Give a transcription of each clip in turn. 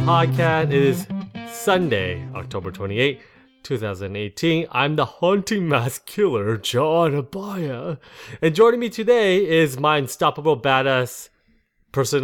podcast. It is Sunday, October 28th, 2018. I'm the haunting mask killer, John Abaya. And joining me today is my unstoppable badass person,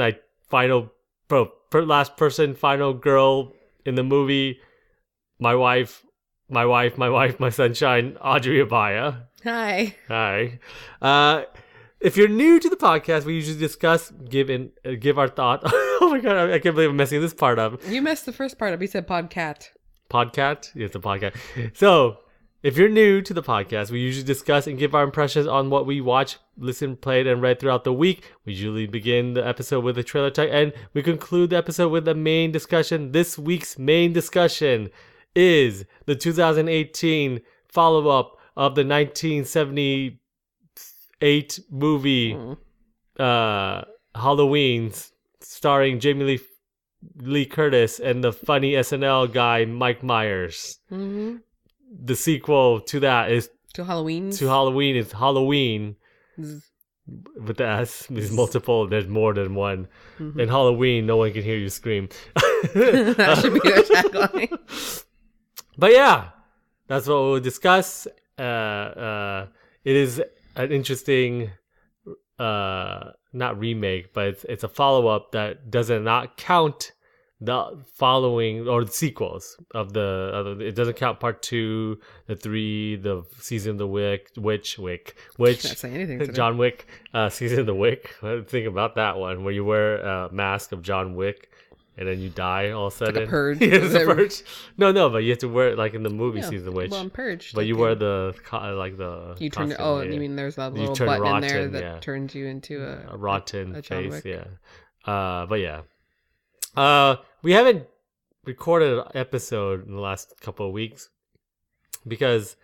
last person, final girl in the movie, my wife, my sunshine, Audrey Abaya. Hi. Hi. If you're new to the podcast, we usually discuss, give our thought. Oh my god, I can't believe I'm messing this part up. You messed the first part up. You said podcat. Podcat? Yeah, it's a podcast. So, if you're new to the podcast, we usually discuss and give our impressions on what we watched, listened, played, and read throughout the week. We usually begin the episode with a trailer talk, and we conclude the episode with the main discussion. This week's main discussion is the 2018 follow-up of the 1978 movie Halloween, starring Jamie Lee Curtis and the funny SNL guy Mike Myers. Mm-hmm. The sequel to that is To Halloween. is Halloween with the S. There's multiple. There's more than one. Mm-hmm. In Halloween, no one can hear you scream. That should be their tagline. But yeah, that's what we'll discuss. It is an interesting, not remake, but it's a follow-up that does not count the following or the sequels of the other. It doesn't count part 2, the 3, the season of the witch. Can't say anything today. John Wick, season of the Wick. Think about that one where you wear a mask of John Wick. And then you die all of a sudden. Like a purge. It's a purge. No, but you have to wear it like in the movie Season of the Witch. Well, I'm purged. But you wear the You turn. You mean there's that little button rotten, in there that turns you into a rotten a face? Wick. Yeah. But yeah. We haven't recorded an episode in the last couple of weeks because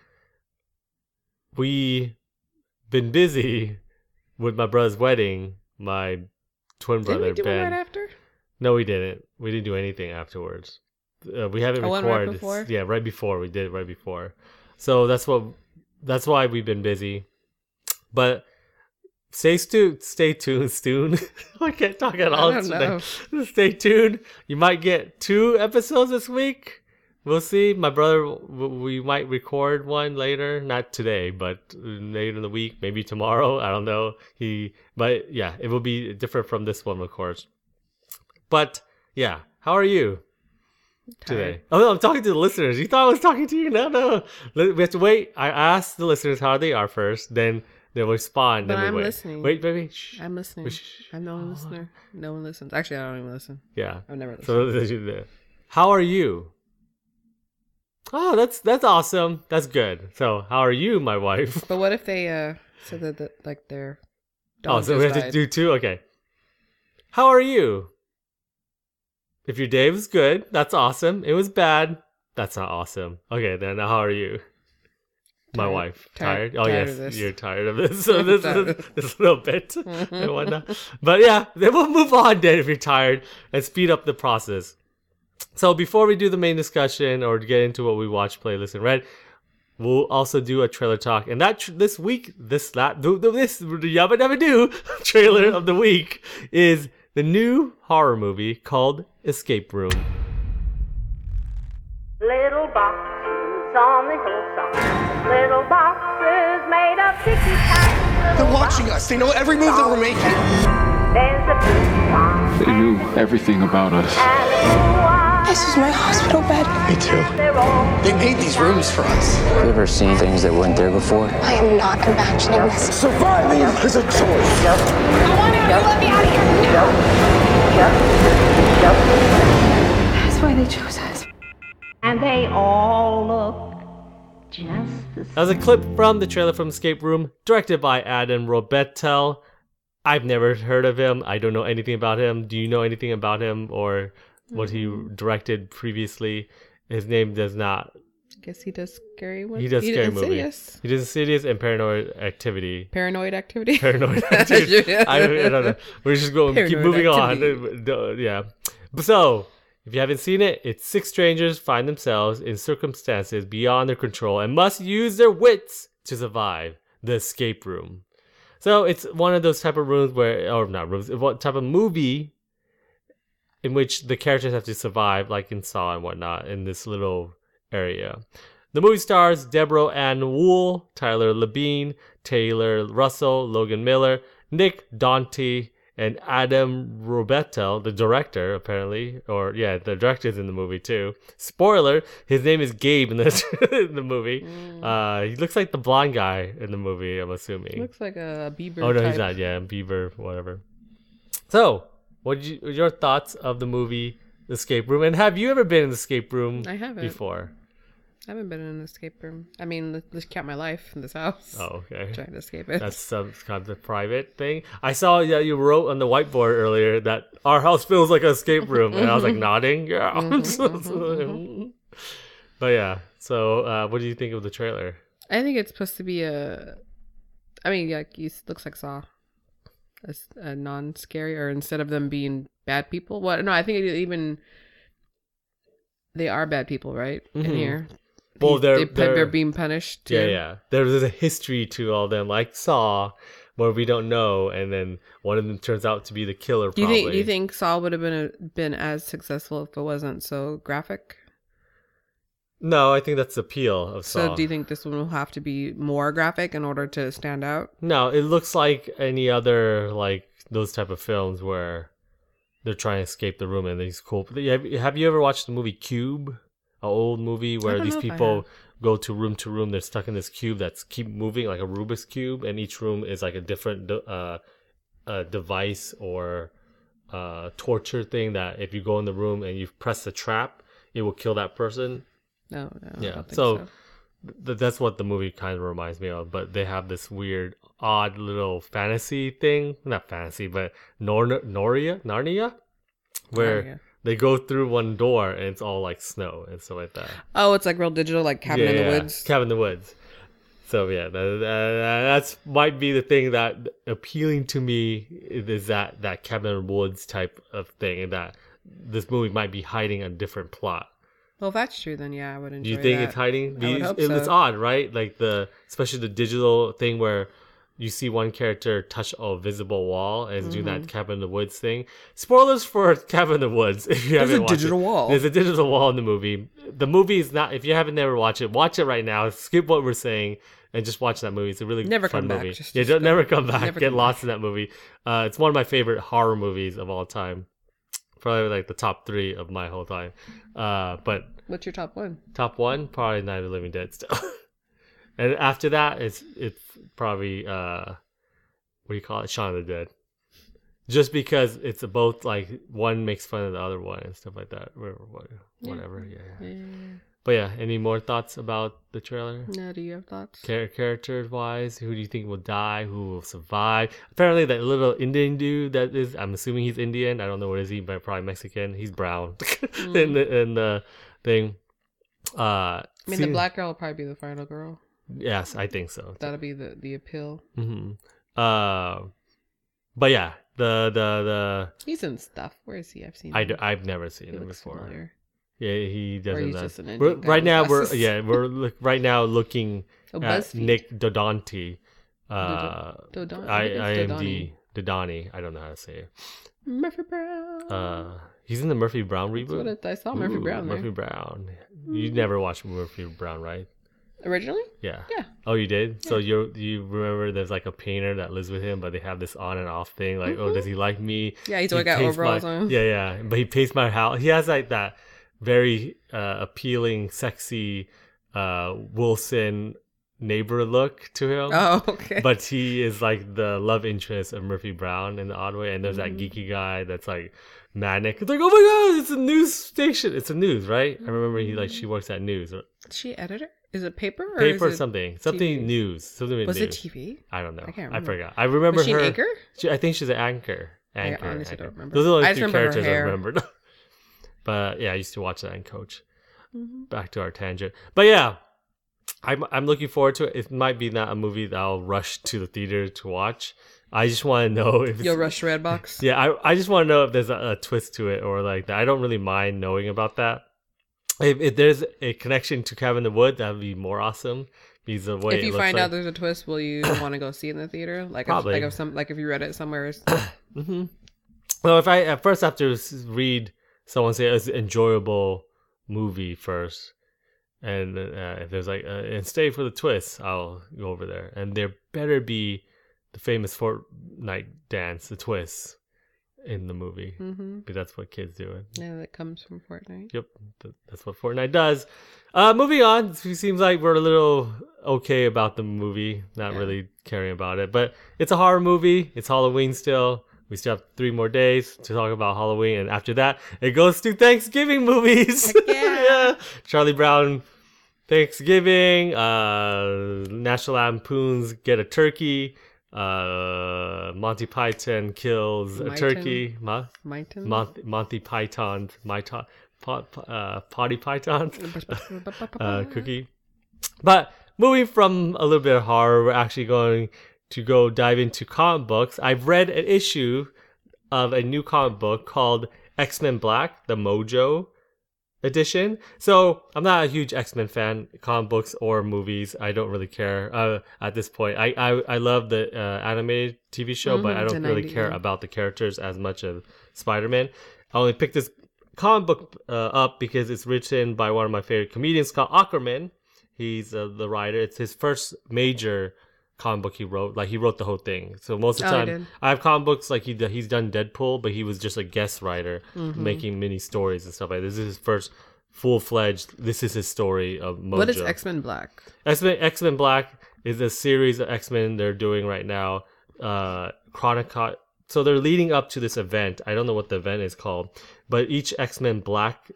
we been busy with my brother's wedding. My twin brother Didn't we do Ben. it right after? No, we didn't. We didn't do anything afterwards. We haven't recorded. Right before? Yeah, right before. We did it right before. So that's why we've been busy. But stay tuned. I can't talk at all today. Stay tuned. You might get 2 episodes this week. We'll see. My brother, we might record one later. Not today, but later in the week. Maybe tomorrow. I don't know. But yeah, it will be different from this one, of course. But yeah, how are you today? Oh no, I'm talking to the listeners. You thought I was talking to you? No. We have to wait. I asked the listeners how they are first, then they'll respond. But then I'm wait. listening. Wait, baby. Shh. I'm listening. I'm the only listener. No one listens. Actually, I don't even listen. Yeah, I've never listened. So how are you? Oh, that's awesome. That's good. So how are you, my wife? But what if they said that like their dog Oh, so we have to do 2. Okay. How are you? If your day was good, that's awesome. It was bad, that's not awesome. Okay, then how are you? My wife. Tired? Oh, tired yes, of this. You're tired of this. So this little bit and whatnot. But yeah, then we'll move on then if you're tired and speed up the process. So before we do the main discussion or get into what we watched, play, listen, read, we'll also do a trailer talk. And that this week, this Yabba Dabba Doo trailer of the week is the new horror movie called Escape Room. Little boxes on the hillside. Little boxes made of sticky tacks. They're watching us. They know every move that we're making. There's a blue one. They knew everything about us. And a blue one. This is my hospital bed. Me too. They're all They made these rooms for us. Have you ever seen things that weren't there before? I am not imagining this. Surviving is a choice. I want out. Let me out of here. That's why they chose us. and they all look just the same. That was a clip from the trailer from Escape Room, directed by Adam Robitel. I've never heard of him. I don't know anything about him. Do you know anything about him or what he directed previously? His name does not. Guess he does scary ones. He does scary movies. Insidious. He does Insidious and Paranoid Activity. Paranoid Activity. Paranoid Activity. I don't know. We're just going keep moving Activity. on. Yeah. So, if you haven't seen it, it's 6 strangers find themselves in circumstances beyond their control and must use their wits to survive the escape room. So it's one of those type of rooms where, or not rooms, what type of movie in which the characters have to survive, like in Saw and whatnot, in this little area. The movie stars Deborah Ann Wool, Tyler Labine, Taylor Russell, Logan Miller, Nick Dante, and Adam Robitel, the director, apparently. The director's in the movie, too. Spoiler, his name is Gabe in in the movie. He looks like the blonde guy in the movie, I'm assuming. Looks like a Bieber Oh, no, type. he's not. Yeah, Bieber, whatever. So, your thoughts of the movie Escape Room? And have you ever been in the escape room before? I haven't been in an escape room. I mean, let's count my life in this house. Oh, okay. Trying to escape it. That's some kind of private thing. I saw you wrote on the whiteboard earlier that our house feels like an escape room, and I was like nodding. Yeah. But yeah. So, what do you think of the trailer? I think it's supposed to be it looks like Saw. A non-scary, or instead of them being bad people. What? No, I think they are bad people, right? In here. Well, they're being punished too. Yeah. There's a history to all them, like Saw, where we don't know, and then one of them turns out to be the killer. Do you think Saw would have been as successful if it wasn't so graphic? No, I think that's the appeal of Saw. So do you think this one will have to be more graphic in order to stand out? No, it looks like any other, like those type of films where they're trying to escape the room and these cool. Have you ever watched the movie Cube? An old movie where these people go to room. They're stuck in this cube that's keep moving, like a Rubik's Cube, and each room is like a different device or torture thing that if you go in the room and you press the trap, it will kill that person. No. Yeah. So that's what the movie kind of reminds me of. But they have this weird, odd little fantasy thing. Not fantasy, but Narnia? Where they go through one door and it's all like snow and stuff like that. Oh, it's like real digital, like Cabin in the Woods. Cabin in the Woods. So yeah, that's might be the thing that appealing to me is that Cabin in the Woods type of thing, and that this movie might be hiding a different plot. Well, if that's true, then yeah, I would enjoy. Do you think it's hiding? I would hope so. It's odd, right? Like especially the digital thing where you see one character touch a visible wall and do that Cabin in the Woods thing. Spoilers for Cabin in the Woods if you haven't watched it. There's a digital wall in the movie. The movie is not, if you haven't never watched it, watch it right now. Skip what we're saying and just watch that movie. It's a really fun movie. Never come back. Get lost in that movie. It's one of my favorite horror movies of all time. Probably like the top 3 of my whole time. But what's your top 1? Top 1? Probably Night of the Living Dead still. And after that, it's probably what do you call it? Shaun of the Dead. Just because it's both like one makes fun of the other one and stuff like that. Whatever. Yeah. But yeah, any more thoughts about the trailer? No, do you have thoughts? Characters wise, who do you think will die? Who will survive? Apparently, that little Indian dude that is, I'm assuming he's Indian. I don't know what is he, but probably Mexican. He's brown in the thing. The black girl will probably be the final girl. Yes, I think so. That'll be the appeal. Mm-hmm. But yeah, the he's in stuff. Where is he? I've seen. I've never seen him before. Familiar. Yeah, he doesn't. Or he's just an Indian guy we're right now looking at Nick Dodonti. IMD Dodani. I don't know how to say it. Murphy Brown. He's in the Murphy Brown reboot. That's what I saw. Murphy Brown. Murphy Brown. You never watched Murphy Brown, right? Originally? Yeah. Yeah. Oh, you did? Yeah. So you remember there's like a painter that lives with him, but they have this on and off thing. Like, oh, does he like me? Yeah, he's always got overalls on. Yeah. But he paints my house. He has like that very appealing, sexy Wilson neighbor look to him. Oh, okay. But he is like the love interest of Murphy Brown in the odd way. And there's that geeky guy that's like manic. It's like, oh my God, it's a news station. It's a news, right? I remember she works at news. Is she editor? Is it paper? Or Paper is it something TV? News. Something was news. it TV? I don't know. I can't remember. I forgot. I remember was she her. An anchor? I think she's an anchor. I honestly don't remember. Those are the only I two characters I remembered. But yeah, I used to watch that in Coach. Back to our tangent. But yeah, I'm looking forward to it. It might be not a movie that I'll rush to the theater to watch. I just want to know if you'll rush Redbox. Yeah, I just want to know if there's a twist to it or like that. I don't really mind knowing about that. If there's a connection to Cabin in the Woods, that would be more awesome. Because the way if you find out there's a twist, will you want to go see it in the theater? Like probably. If you read it somewhere. Well, if I at first have to read someone say it's an enjoyable movie first, and if there's like and stay for the twist, I'll go over there, and there better be the famous Fortnite dance, the twist in the movie, because that's what kids do. Yeah, that comes from Fortnite. Yep, that's what Fortnite does. Moving on, it seems like we're a little okay about the movie, not really caring about it, but it's a horror movie. It's Halloween still. We still have 3 more days to talk about Halloween, and after that, it goes to Thanksgiving movies. Yeah. Charlie Brown, Thanksgiving, National Lampoon's Get a Turkey, Monty Python kills a turkey. Monty Python's Potty Python cookie. But moving from a little bit of horror, we're actually going to go dive into comic books. I've read an issue of a new comic book called X-Men Black, the Mojo edition. So I'm not a huge X-Men fan, comic books or movies. I don't really care at this point. I love the animated TV show, but I don't really care about the characters as much as Spider-Man. I only picked this comic book up because it's written by one of my favorite comedians, Scott Aukerman. He's the writer. It's his first major comic book he wrote. Like, he wrote the whole thing. So most of the time, I have comic books like he's done Deadpool, but he was just a guest writer making mini stories and stuff like this. This is his first full-fledged, this is his story of Mojo. What is X-Men Black? X-Men Black is a series of X-Men they're doing right now. Chronicle. So they're leading up to this event. I don't know what the event is called, but each X-Men Black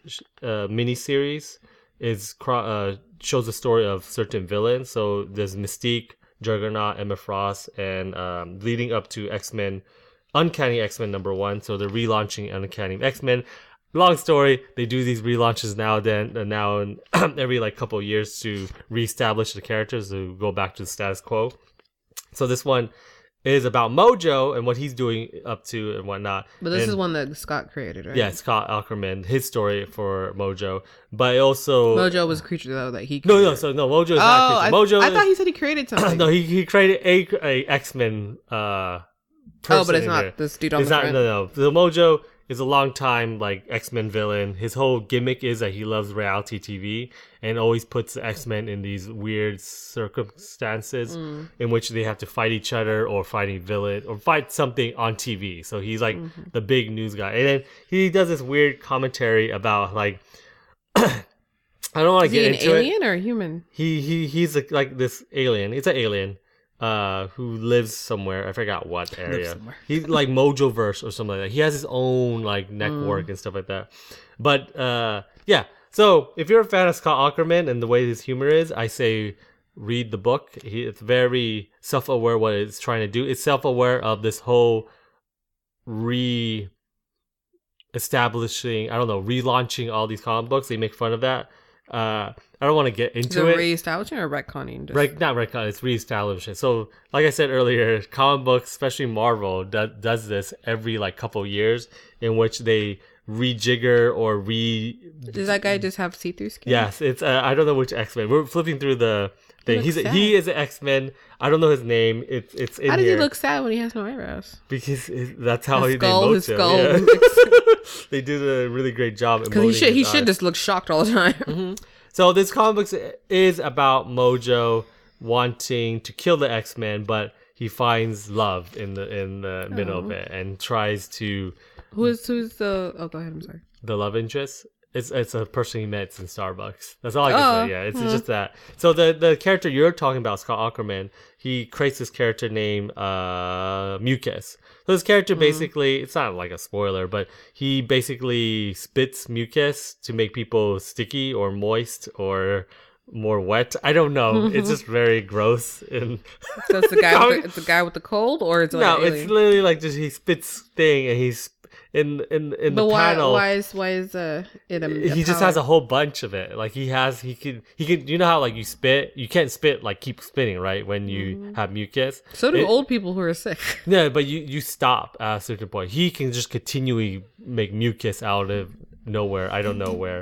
miniseries is shows the story of certain villains. So there's Mystique, Juggernaut, Emma Frost, and leading up to X-Men, Uncanny X-Men #1. So they're relaunching Uncanny X-Men. Long story, they do these relaunches now and every like couple of years to reestablish the characters, to go back to the status quo. So this one is about Mojo and what he's doing up to and whatnot. But this is one that Scott created, right? Yeah, Scott Aukerman, his story for Mojo. But it also... Mojo was a creature, though, that he created. No, Mojo is not a creature. I thought he said he created something. No, he created a X-Men person. But it's not this dude on the front. No. The Mojo is a long time like X-Men villain. His whole gimmick is that he loves reality TV and always puts the X-Men in these weird circumstances in which they have to fight each other or fight a villain or fight something on TV. So he's like the big news guy. And then he does this weird commentary about like I don't want to get into it. Is he an alien or a human? He's like this alien. It's an alien. Who lives somewhere, I forgot what area. He's like Mojoverse or something like that. He has his own like network and stuff like that. But yeah. So if you're a fan of Scott Aukerman and the way his humor is, I say read the book. It's very self-aware what it's trying to do. It's self-aware of this whole relaunching all these comic books. They make fun of that. I don't want to get into it. Re-establishing or retconning? Not retconning, it's re-establishing. So, like I said earlier, comic books, especially Marvel, does this every like couple years, in which they rejigger or Does that guy just have see-through skin? Yes, it's I don't know which X-Men. We're flipping through the thing. He is an X-Men. I don't know his name. It's in here. How does he look sad when he has no eyebrows? Because that's how his skull. Yeah. They did a really great job. Because he should just look shocked all the time. So this comic book is about Mojo wanting to kill the X-Men, but he finds love in the middle of it and tries to. Who's the? Oh, go ahead. I'm sorry. The love interest. It's a person he met in Starbucks. That's all I can say. Yeah, it's just that. So the character you're talking about, Scott Aukerman, he creates this character named Mucus. So this character basically, it's not like a spoiler, but he basically spits mucus to make people sticky or moist or more wet. I don't know. It's just very gross. And so it's the guy with the cold, or it's like it's literally like just he spits thing and he's. In the panel, why is it he just has a whole bunch of it. Like he can you know how like you spit, you can't spit like keep spitting, right, when you have mucus. So do old people who are sick. Yeah, but you stop at a certain point. He can just continually make mucus out of nowhere. I don't know where.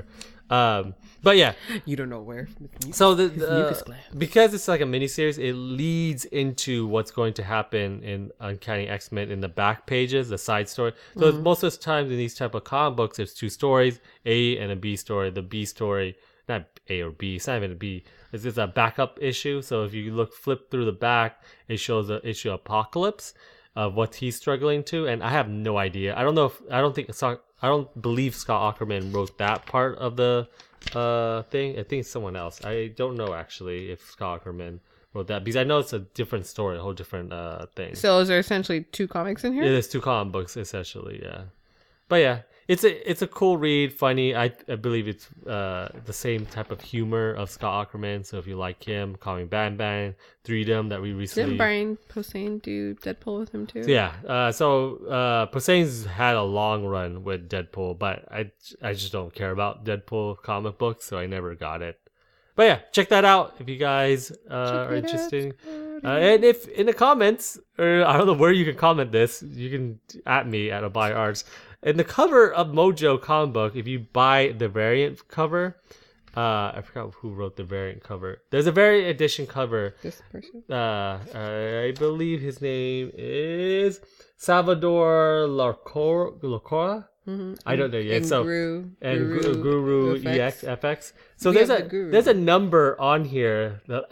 But yeah, You don't know where. so mucus gland. because it's like a miniseries, it leads into what's going to happen in Uncanny X-Men in the back pages, the side story. So it's most of the times in these type of comic books, there's two stories, A and a B story. The B story, not A or B, it's not even a B. It's just a backup issue. So if you flip through the back, it shows the issue Apocalypse of what he's struggling to, and I have no idea. I don't believe Scott Aukerman wrote that part of the thing. I think it's someone else. I don't know actually if Scott Aukerman wrote that, because I know it's a different story, a whole different thing. So is there essentially 2 comics in here? Yeah, there's 2 comic books essentially, yeah. But yeah, it's a cool read, funny. I believe it's the same type of humor of Scott Aukerman. So if you like him, Calling Bang Bang, Freedom that we recently. Didn't Brian Posehn do Deadpool with him too? So yeah, Poseidon's had a long run with Deadpool, but I just don't care about Deadpool comic books, so I never got it. But yeah, check that out if you guys are interested. And if in the comments, or I don't know where you can comment this, you can at me at AbiArts. In the cover of Mojo comic book, if you buy the variant cover, I forgot who wrote the variant cover. There's a variant edition cover. This person? I believe his name is Salvador Lacora. Mm-hmm. I don't know yet. And Guru FX. EXFX. So We have the Guru. there's a number on here, the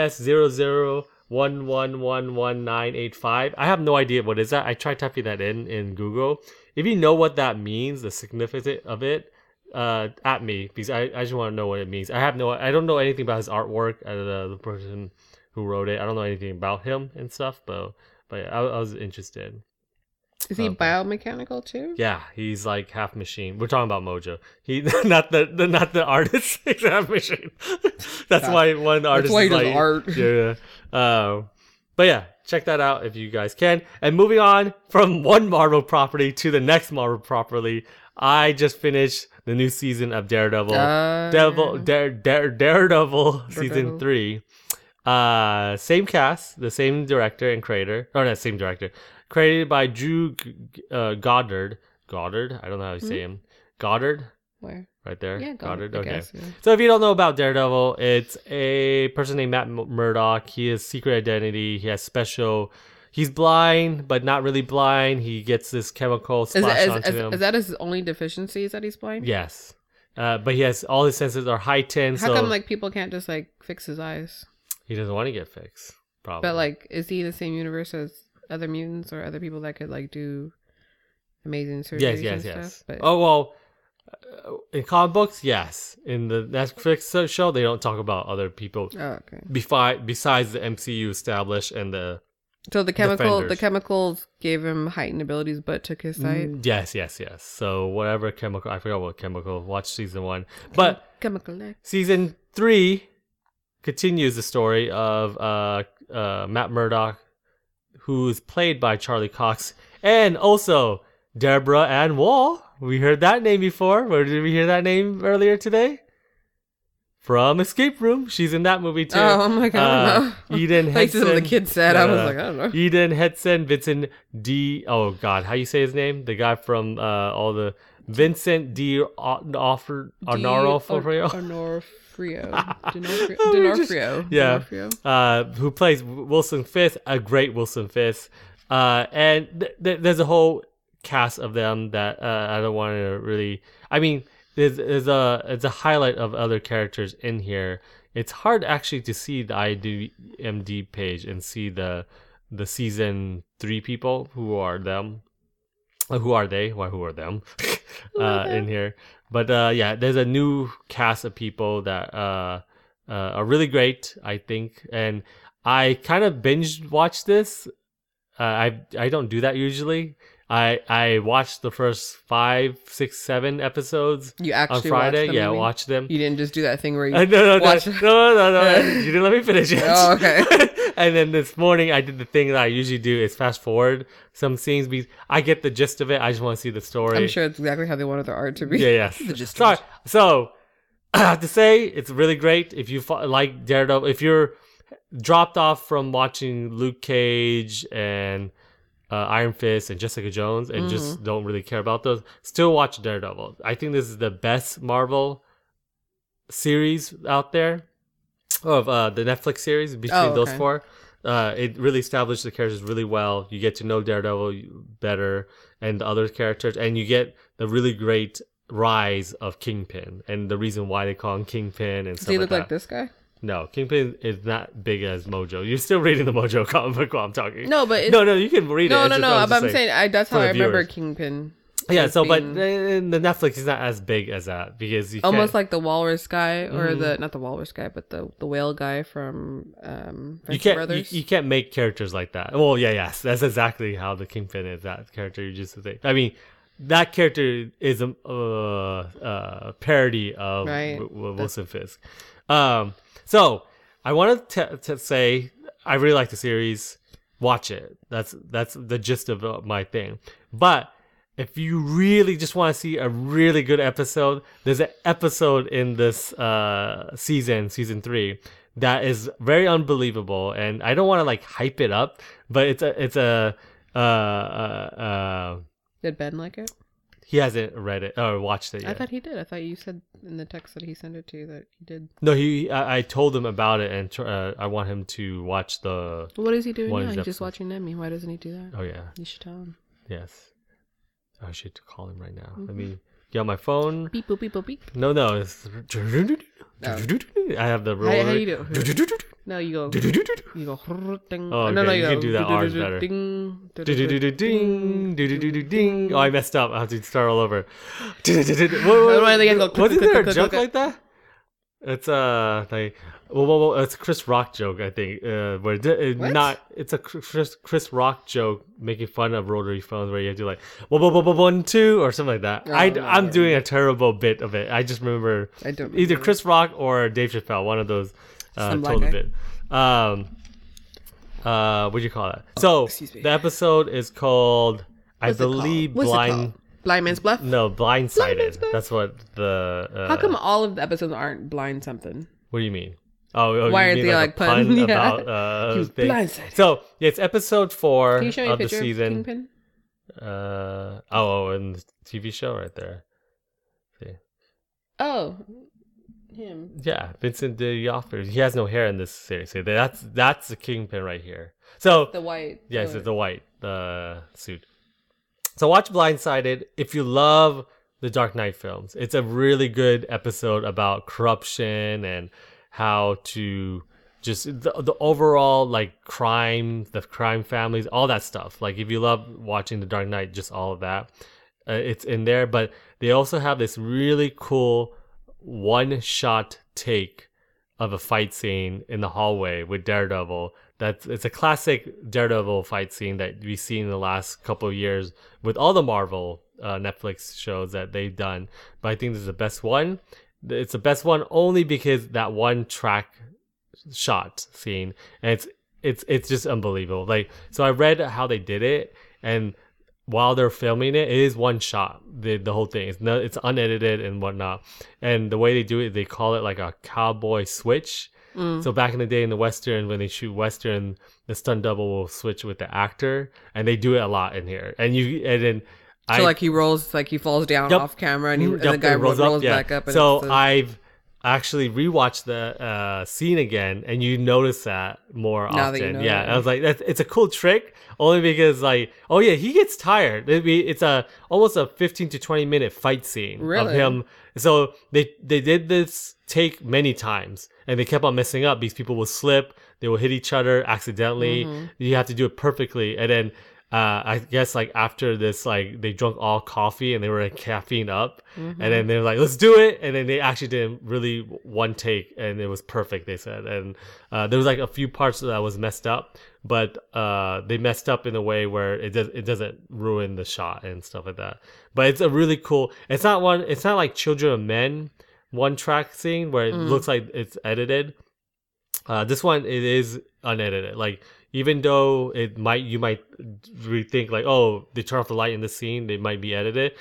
LS0011111985. I have no idea what is that. I tried typing that in Google. If you know what that means, the significance of it, at me, because I just want to know what it means. I don't know anything about his artwork. The person who wrote it, I don't know anything about him and stuff. But yeah, I was interested. Is he biomechanical too? Yeah, he's like half machine. We're talking about Mojo. He not the artist. He's half machine. That's why one artist. That's why he is does like, art. Yeah. But yeah, check that out if you guys can. And moving on from one Marvel property to the next Marvel property, I just finished the new season of Daredevil. Daredevil season 3. Same cast, the same director and creator. Or not same director. Created by Drew Goddard. Goddard? I don't know how you say him. Goddard? Where? Right there? Yeah, Goddard. I Okay. guess, yeah. So if you don't know about Daredevil, it's a person named Matt Murdock. He has secret identity. He has special... He's blind, but not really blind. He gets this chemical splashed onto him. Is that his only deficiency? Is that he's blind? Yes. But he has... All his senses are heightened. How come people can't just fix his eyes? He doesn't want to get fixed. Probably. But is he in the same universe as other mutants or other people that could do amazing surgeries? Yes. Stuff? But... Oh, well... in comic books, yes. In the Netflix show, they don't talk about other people. Oh, okay. Besides the MCU established and the so the Defenders. chemicals gave him heightened abilities, but took his sight. Yes. So whatever chemical, I forgot what chemical. Watch season 1, but Chemical. season 3 continues the story of Matt Murdock, who's played by Charlie Cox, and also Deborah Ann Wall. We heard that name before. Where did we hear that name earlier today? From Escape Room. She's in that movie too. Oh my god! Eden Like Hedson. the kid said, I was like, I don't know. Eden Hedson, Vincent D. Oh god, how you say his name? The guy from all the Vincent D. D'Onofrio. D'Onofrio. Yeah. D'Onofrio. Who plays Wilson Fisk, a great Wilson Fisk. And there's a whole cast of them that I don't want to really... I mean, it's a highlight of other characters in here. It's hard actually to see the IMDb page and see the season 3 people. Who are them? Who are they? Why? Who are them? In here. But yeah, there's a new cast of people that are really great, I think. And I kind of binge watched this. I don't do that usually. I watched the first 5, 6, 7 episodes. You actually on Friday. watched them, Yeah, watch them. You didn't just do that thing where you No. watch... You didn't let me finish yet. Oh, okay. And then this morning I did the thing that I usually do is fast forward some scenes because I get the gist of it. I just want to see the story. I'm sure it's exactly how they wanted their art to be. Yeah, yes. Sorry. So I have to say it's really great. If you like Daredevil, if you're dropped off from watching Luke Cage and Iron Fist and Jessica Jones and just don't really care about those, still watch Daredevil. I think this is the best Marvel series out there of the Netflix series between those okay. four. It really established the characters really well. You get to know Daredevil better and the other characters, and you get the really great rise of Kingpin and the reason why they call him Kingpin and stuff Does he look that. like this guy? No, Kingpin is not big as Mojo. You're still reading the Mojo comic book while I'm talking. No, but no, you can read it. No, It's no, just- no. I was But just I'm saying that's how for I the remember viewers. Kingpin. Yeah, as so but being in the Netflix is not as big as that because you almost can't, like the Walrus guy, or Mm-hmm. the not the Walrus guy, but the whale guy from you Friends can't Brothers. you can't make characters like that. Well, yes, that's exactly how the Kingpin is. That character you just say. I mean, that character is a parody of Right. Wilson Fisk. So I wanted to say I really like the series. Watch it. That's the gist of my thing. But if you really just want to see a really good episode, there's an episode in this season 3, that is very unbelievable, and I don't want to like hype it up, but it's a Did Ben like it? he hasn't read it or watched it yet. I thought he did. I thought you said in the text that he sent it to you that he did. No, I told him about it, and I want him to watch the. What is he doing One now? is He's just episode. watching Emmy. Why doesn't he do that? Oh yeah, You should tell him. yes. I should call him right now. Let me get on my phone. Beep boop beep boop beep. No, it's. I have the roller. How you do? No, you go. You go. Ding. Oh, no, okay, you you can do that. Ours better. Ding. Ding, ding. Oh, I messed up. I have to start all over. Why they go Wasn't there a click, joke click, like that? It's like well, it's a Chris Rock joke, I think. Where it's a Chris Rock joke making fun of rotary phones, where you have to like 1, 2 or something like that. I'm doing a terrible bit of it. I just remember I don't either remember. Chris Rock or Dave Chappelle, one of those Some black told the guy. bit. What do you call that? So excuse me. the episode is called, I What's it called? believe, What's it called? Blind Man's Bluff. No, Man's Blindsided. Bluff? That's what the. How come all of the episodes aren't blind something? What do you mean? Oh, Why you aren't mean they, like like, a pun pun? Yeah. about He was thing? blindsided. So yeah, it's episode 4 Can you show me a of the picture of season. Kingpin? And the TV show right there. See. Oh, him. Yeah, Vincent D'Onofrio. He has no hair in this series. So that's the Kingpin right here. So The white. yes, oh, it's the white suit. So watch Blindsided if you love the Dark Knight films. It's a really good episode about corruption and how to just the overall like crime, the crime families, all that stuff. Like if you love watching the Dark Knight, just all of that, it's in there. But they also have this really cool one-shot take of a fight scene in the hallway with Daredevil. It's a classic Daredevil fight scene that we've seen in the last couple of years with all the Marvel Netflix shows that they've done. But I think this is the best one. It's the best one only because that one track shot scene, and it's just unbelievable. Like, so I read how they did it, and while they're filming it, it is one shot. The whole thing it's unedited and whatnot. And the way they do it, they call it like a cowboy switch. So back in the day in the Western, when they shoot Western, the stunt double will switch with the actor, and they do it a lot in here. And then So like he rolls, like he falls down Yep. off camera, and, and Yep, the guy it rolls yeah. back up. And So it's I've actually rewatched the scene again, and you notice that more Now that often. you know Yeah, it. I was like, it's a cool trick, only because like, oh yeah, he gets tired. It's almost a 15 to 20 minute fight scene of Really? him. So they did this take many times, and they kept on messing up. These people will slip, they will hit each other accidentally. Mm-hmm. You have to do it perfectly, and then. I guess like after this, like they drank all coffee and they were like caffeine up, and then they were like, let's do it. And then they actually did really one take, and it was perfect, they said. And there was like a few parts that was messed up, but they messed up in a way where it doesn't ruin the shot and stuff like that. But it's a really cool. It's not like Children of Men one track scene where it looks like it's edited. This one, it is unedited. Like, even though you might rethink like, oh, they turn off the light in the scene, they might be edited.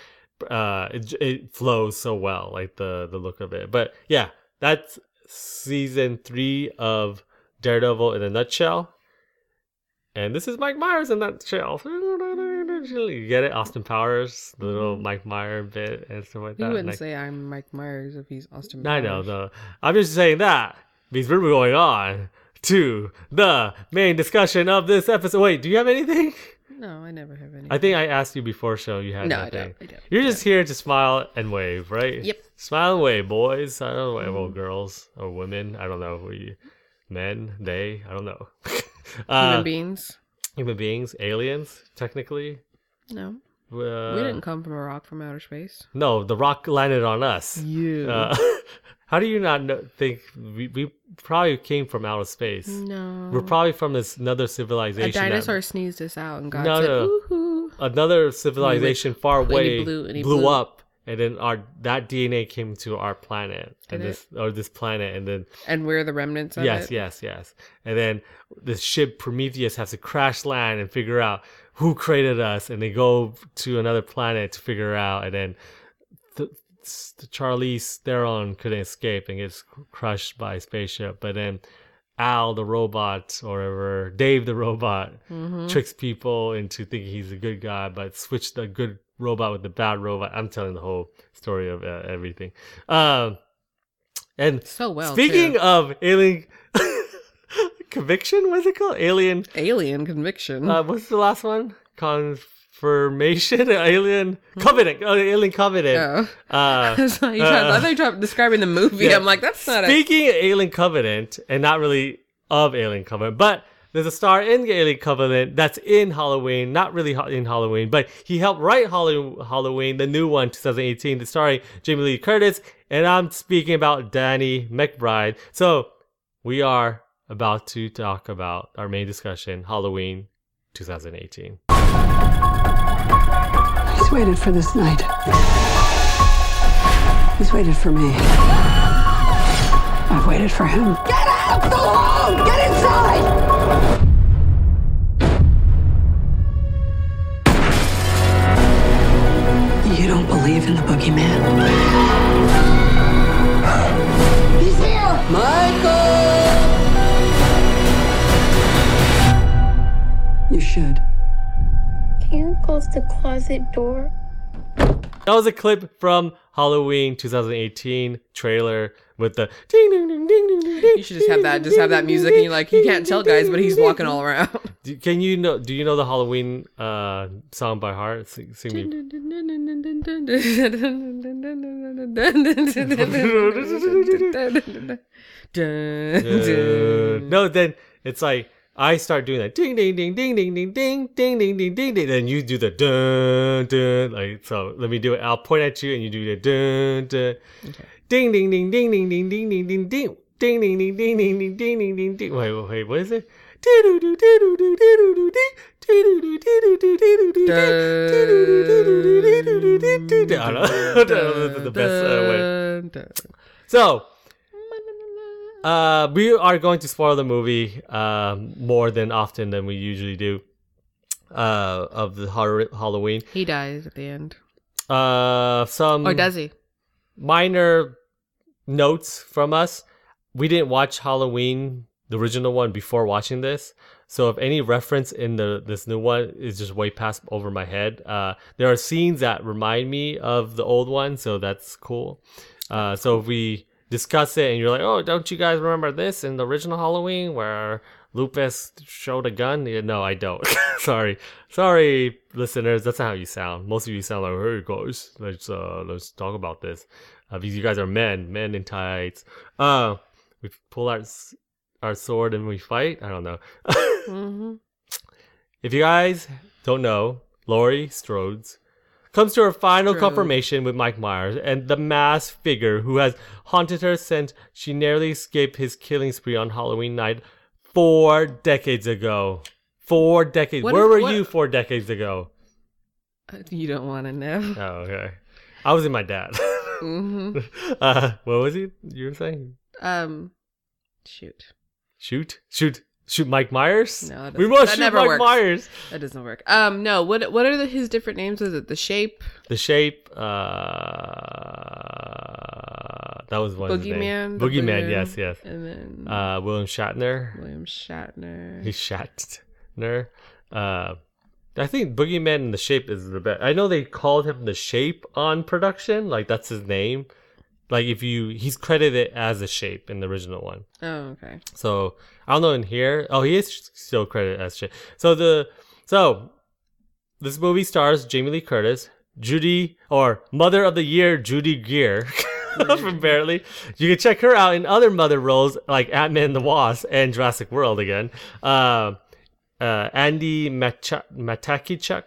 It flows so well, like the look of it. But yeah, that's season 3 of Daredevil in a nutshell. And this is Mike Myers in a nutshell. You get it? Austin Powers, the little Mike Myers bit and stuff like He that. wouldn't Like, say I'm Mike Myers if he's Austin I Powers. know, no. I'm just saying that because we're going on to the main discussion of this episode. Wait, do you have anything? No, I never have any. I think I asked you before show you had No, I nothing. don't. You're just here to smile and wave, right? Yep. Smile and wave, boys. I don't know, well, girls or women. I don't know. Men, they, I don't know. Human beings? Human beings, aliens, technically. No. We We didn't come from a rock from outer space. No, the rock landed on us. Yeah. How do you not think we probably came from outer space? No. We're probably from another civilization. A dinosaur sneezed us out and God No, said, no. woohoo. Another civilization far and he away blew- blew up, and then that DNA came to our planet, and Did this planet, and then And we're the remnants of yes, it? yes, and then this ship Prometheus has to crash land and figure out who created us, and they go to another planet to figure out, and then the Charlize Theron couldn't escape and gets crushed by a spaceship, but then Al the robot or whatever, Dave the robot tricks people into thinking he's a good guy, but switch the good robot with the bad robot. I'm telling the whole story of everything. And So well, speaking too. of alien conviction, what's it called? Alien. Alien conviction. What's the last one? Confirmation. Alien Covenant. Oh, Alien Covenant. Oh. I thought you tried describing the movie. Yeah. I'm like, that's not Speaking of Alien Covenant, and not really of Alien Covenant, but there's a star in Alien Covenant that's in Halloween, not really in Halloween, but he helped write Halloween, the new one, 2018, starring Jamie Lee Curtis, and I'm speaking about Danny McBride. So we are about to talk about our main discussion, Halloween 2018. He's waited for this night. He's waited for me. I've waited for him. Get out the room! Get inside! You don't believe in the boogeyman? He's here! Michael! You should. Can you close the closet door? That was a clip from Halloween 2018 trailer with the ding ding ding ding ding ding. You should just have that music, and you're like, you can't tell, guys, but he's walking all around. Do you know the Halloween song by heart? Sing me. No, then it's like I start doing that ding ding ding ding ding ding ding ding ding ding ding ding. Then you do the dun dun. Like, so let me do it. I'll point at you and you do the dun dun. Ding ding ding ding ding ding ding ding ding ding. Ding ding ding ding ding ding ding ding ding ding. Wait, what is it? I don't know. This is the best way. So, we are going to spoil the movie more than often than we usually do of the Halloween. He dies at the end. Some Or does he? minor notes from us. We didn't watch Halloween, the original one, before watching this. So if any reference in this new one is just way past over my head, there are scenes that remind me of the old one, so that's cool. So if we discuss it and you're like, oh, don't you guys remember this in the original Halloween where Lupus showed a gun? Yeah, no, I don't. Sorry, listeners. That's not how you sound. Most of you sound like, hey guys, let's talk about this. Because you guys are men in tights. We pull our sword and we fight. I don't know. If you guys don't know, Laurie Strode comes to her final confirmation with Mike Myers and the masked figure who has haunted her since she narrowly escaped his killing spree on Halloween night 4 decades ago. 4 decades. Where were you 4 decades ago? You don't want to know. Oh, okay. I was in my dad. What was it you were saying? Shoot Mike Myers? No, we must that shoot never Mike works. Myers. That doesn't work. No. What are his different names? Is it the Shape? The Shape. That was one. Boogeyman. Boogeyman. Yes. And then William Shatner. William Shatner. He's Shatner. I think Boogeyman in The Shape is the best. I know they called him The Shape on production, like that's his name. Like he's credited as The Shape in the original one. Oh, okay. So I don't know in here. Oh, he is still credited as Shape. So this movie stars Jamie Lee Curtis, Mother of the Year Judy Greer from Barely. You can check her out in other mother roles like Ant-Man and the Wasp and Jurassic World again. Andy Machak.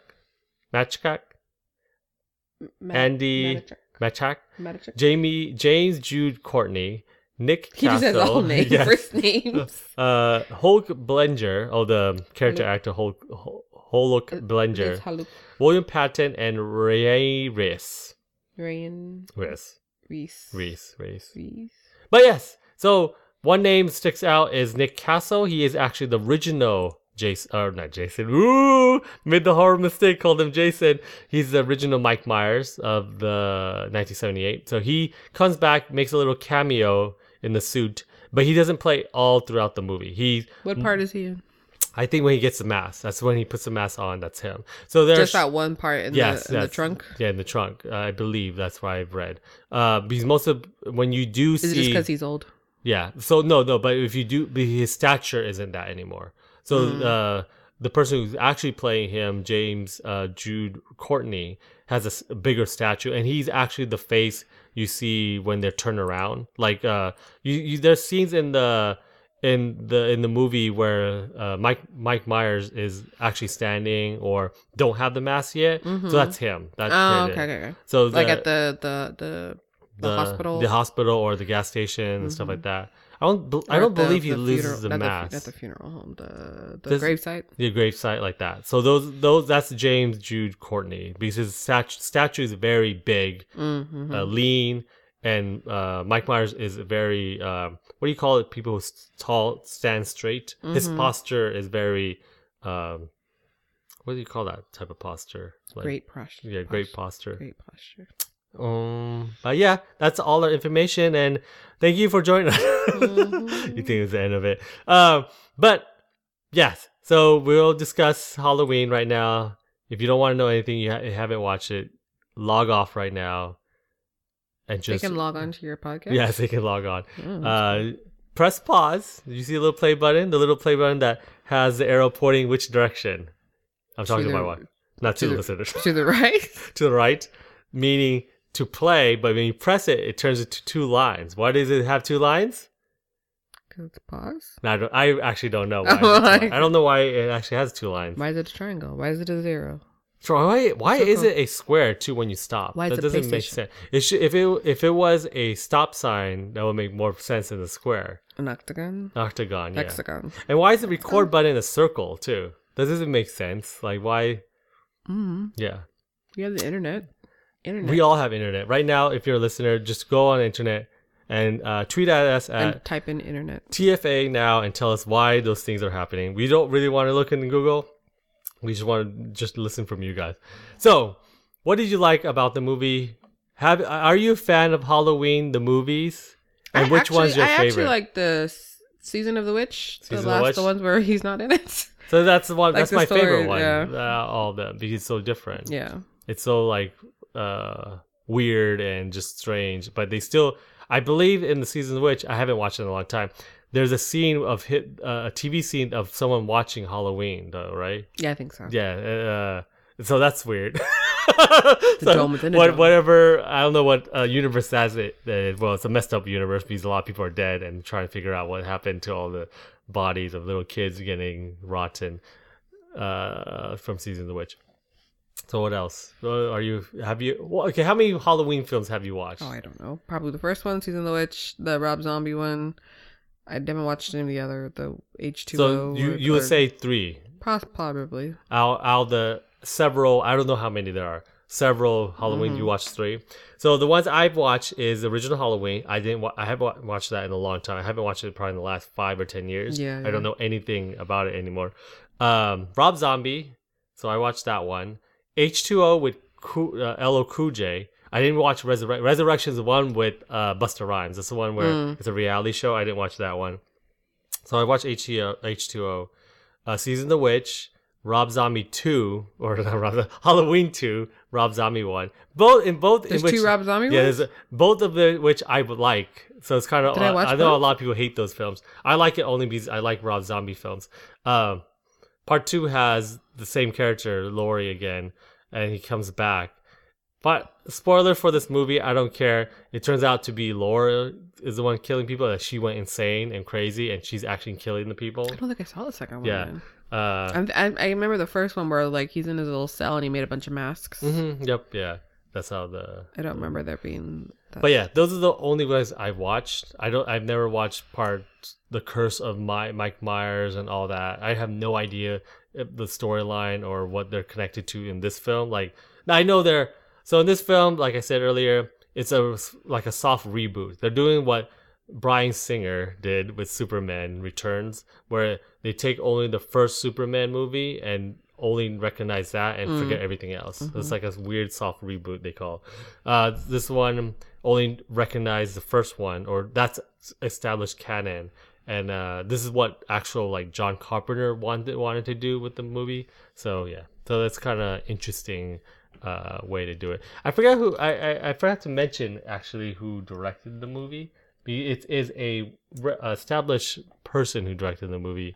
Andy Machak. James Jude Courtney. Nick Castle. He just has all names, Yes. first names. Hulk Blenger. Oh, the character actor Hulk Blenger. William Patton and Ray Reese. Reese. But yes, so one name sticks out is Nick Castle. He is actually the original Jason, or not Jason. Ooh, made the horror mistake, called him Jason. He's the original Mike Myers of the 1978. So he comes back, makes a little cameo in the suit, but he doesn't play all throughout the movie. What part is he in? I think when he gets the mask, that's when he puts the mask on. That's him. So there's Just that one part in the trunk. Yeah, in the trunk. I believe that's what I've read. Because most of when you do Is see, it just because he's old? yeah. So no, but if you do, his stature isn't that anymore. So the person who's actually playing him, James Jude Courtney, has a bigger stature, and he's actually the face you see when they're turned around. Like there's scenes in the movie where Mike Myers is actually standing or don't have the mask yet. So that's him. That's okay. So like at the hospital, the hospital or the gas station and stuff like that. I don't believe he loses the mask at the funeral home, the gravesite. The gravesite, like that. So that's James Jude Courtney, because his statue is very big, lean, and Mike Myers is very what do you call it? People who tall, stand straight. His posture is very what do you call that type of posture? Like, Great posture. Yeah, great posture. Great posture. But yeah, that's all our information, and thank you for joining us. You think it's the end of it. But yes, so we'll discuss Halloween right now. If you don't want to know anything, you haven't watched it, log off right now. And just they can log on to your podcast? Yes, they can log on. Press pause. You see a little play button? The little play button that has the arrow pointing which direction? I'm talking about what? Not to the listeners. To the right? To the right, meaning to play, but when you press it, it turns into two lines. Why does it have two lines? Because it's pause? No, I actually don't know why. I don't know why it actually has two lines. Why is it a triangle? Why is it a zero? Why is it a square too when you stop? Why is that it doesn't make sense. If it was a stop sign, that would make more sense than a square. An octagon? Octagon, yeah. Hexagon. And why is the record button a circle too? That doesn't make sense. Like why? Yeah. You have the internet. We all have internet. Right now, if you're a listener, just go on the internet and tweet at us and type in internet. TFA now and tell us why those things are happening. We don't really want to look in Google. We just want to listen from you guys. So, what did you like about the movie? Are you a fan of Halloween, the movies? And which one's your favorite? I actually like the Season of the Witch. The ones where he's not in it. So that's the one. Like that's my favorite one. Yeah. All of them, because it's so different. Yeah. It's so like weird and just strange, but they still. I believe in the Season of the Witch. I haven't watched it in a long time. There's a scene of a TV scene of someone watching Halloween, though, right? Yeah, I think so. Yeah. So that's weird. Dome within a dome. Whatever. I don't know what universe has it. Well, it's a messed up universe because a lot of people are dead and trying to figure out what happened to all the bodies of little kids getting rotten from Season of the Witch. So what else? Okay, how many Halloween films have you watched? Oh, I don't know. Probably the first one, Season of the Witch, the Rob Zombie one. I haven't watched any of the other, the H2O. So you would say 3? Probably. Out the several, I don't know how many there are. Several Halloween, you watched 3. So the ones I've watched is the original Halloween. I haven't watched that in a long time. I haven't watched it probably in the last 5 or 10 years. Yeah. I don't know anything about it anymore. Rob Zombie. So I watched that one. H2O with LL Cool J. I didn't watch Resurrection. Resurrection is the one with Busta Rhymes. That's the one where it's a reality show. I didn't watch that one. So I watched H2O, Season of the Witch, Rob Zombie 2, or not Halloween 2, Rob Zombie 1. Both. There's two Rob Zombie ones? There's both of the which I would like. So it's kind of. I know both? a lot of people hate those films. I like it only because I like Rob Zombie films. Part 2 has the same character, Laurie, again, and he comes back. But spoiler for this movie, I don't care. It turns out to be Laura is the one killing people. That she went insane and crazy, and she's actually killing the people. I don't think I saw the second one. Yeah. I remember the first one where like he's in his little cell and he made a bunch of masks. Mm-hmm, yep. Yeah. That's how the. I don't remember there being. But yeah, those are the only ones I've watched. I've never watched The Curse of Mike Myers and all that. I have no idea the storyline or what they're connected to in this film. Like, I know they're. So in this film, like I said earlier, it's a soft reboot. They're doing what Bryan Singer did with Superman Returns, where they take only the first Superman movie and only recognize that and forget everything else. Mm-hmm. It's like a weird soft reboot they call. This one only recognize the first one, or that's established canon. And this is what actual like John Carpenter wanted to do with the movie. So yeah, so that's kind of interesting way to do it. I forgot who I forgot to mention actually who directed the movie. It is a established person who directed the movie.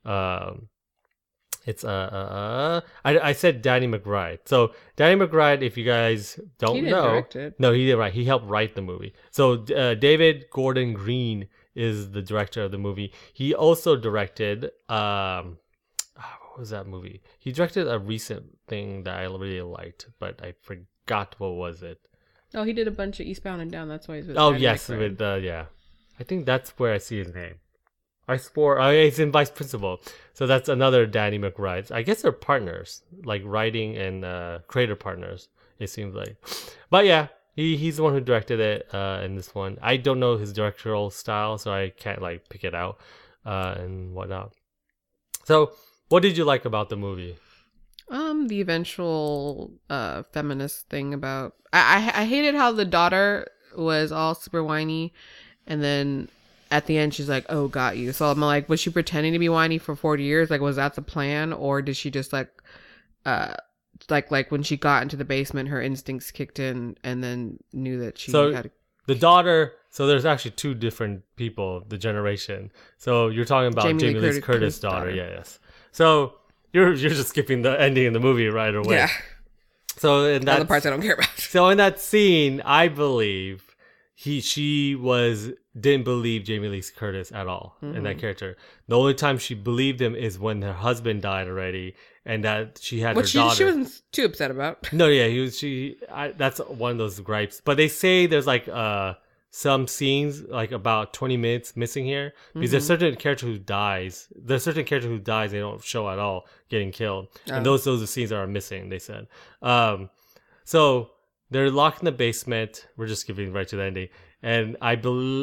It's I said Danny McBride. So Danny McBride, if you guys don't know, no, he didn't write. He helped write the movie. So David Gordon Green is the director of the movie. He also directed what was that movie? He directed a recent thing that I really liked, but I forgot what was it. Oh, he did a bunch of Eastbound and Down. That's why he's with. Oh yes, with yeah. I think that's where I see his name. I swore he's in Vice Principal. So that's another Danny McBride. I guess they're partners, like writing and creator partners. It seems like, but yeah, he's the one who directed it in this one. I don't know his directorial style, so I can't like pick it out and whatnot. So, what did you like about the movie? The eventual feminist thing about I hated how the daughter was all super whiny, and then at the end she's like, "Oh, got you." So I'm like, was she pretending to be whiny for 40 years? Like, was that the plan, or did she just like when she got into the basement, her instincts kicked in, and then knew that she had the daughter. So there's actually two different people, the generation. So you're talking about Jamie Lee Curtis' daughter. Yeah, yes. So you're just skipping the ending of the movie right away. Yeah. So in that, all the parts I don't care about. So in that scene, I believe she didn't believe Jamie Lee Curtis at all in that character. The only time she believed him is when her husband died already, and that she had her daughter. She wasn't too upset about. No, yeah, that's one of those gripes. But they say there's like some scenes, like about 20 minutes missing here, because there's certain character who dies. There's certain character who dies they don't show at all getting killed, and those are the scenes that are missing. They said. So they're locked in the basement. We're just skipping right to the ending. And I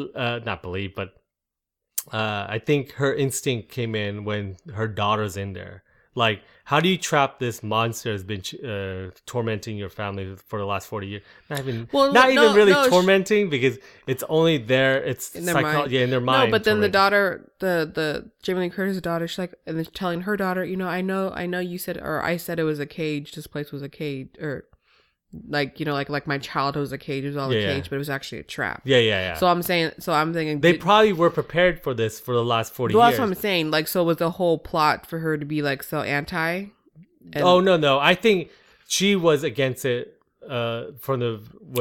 I think her instinct came in when her daughter's in there. Like, how do you trap this monster that's been tormenting your family for the last 40 years? Not even really tormenting, because it's only there. It's in their mind. Yeah, in their mind. No, but then the daughter, the Jamie Lee Curtis' daughter, she's like, and then telling her daughter, I know you said, or I said it was a cage. This place was a cage, or like like my childhood was a cage. It was all a cage, but it was actually a trap. Yeah. So I'm thinking they probably were prepared for this for the last 40 years. That's what I'm saying. Like, so was the whole plot for her to be like so anti? Oh no! I think she was against it from the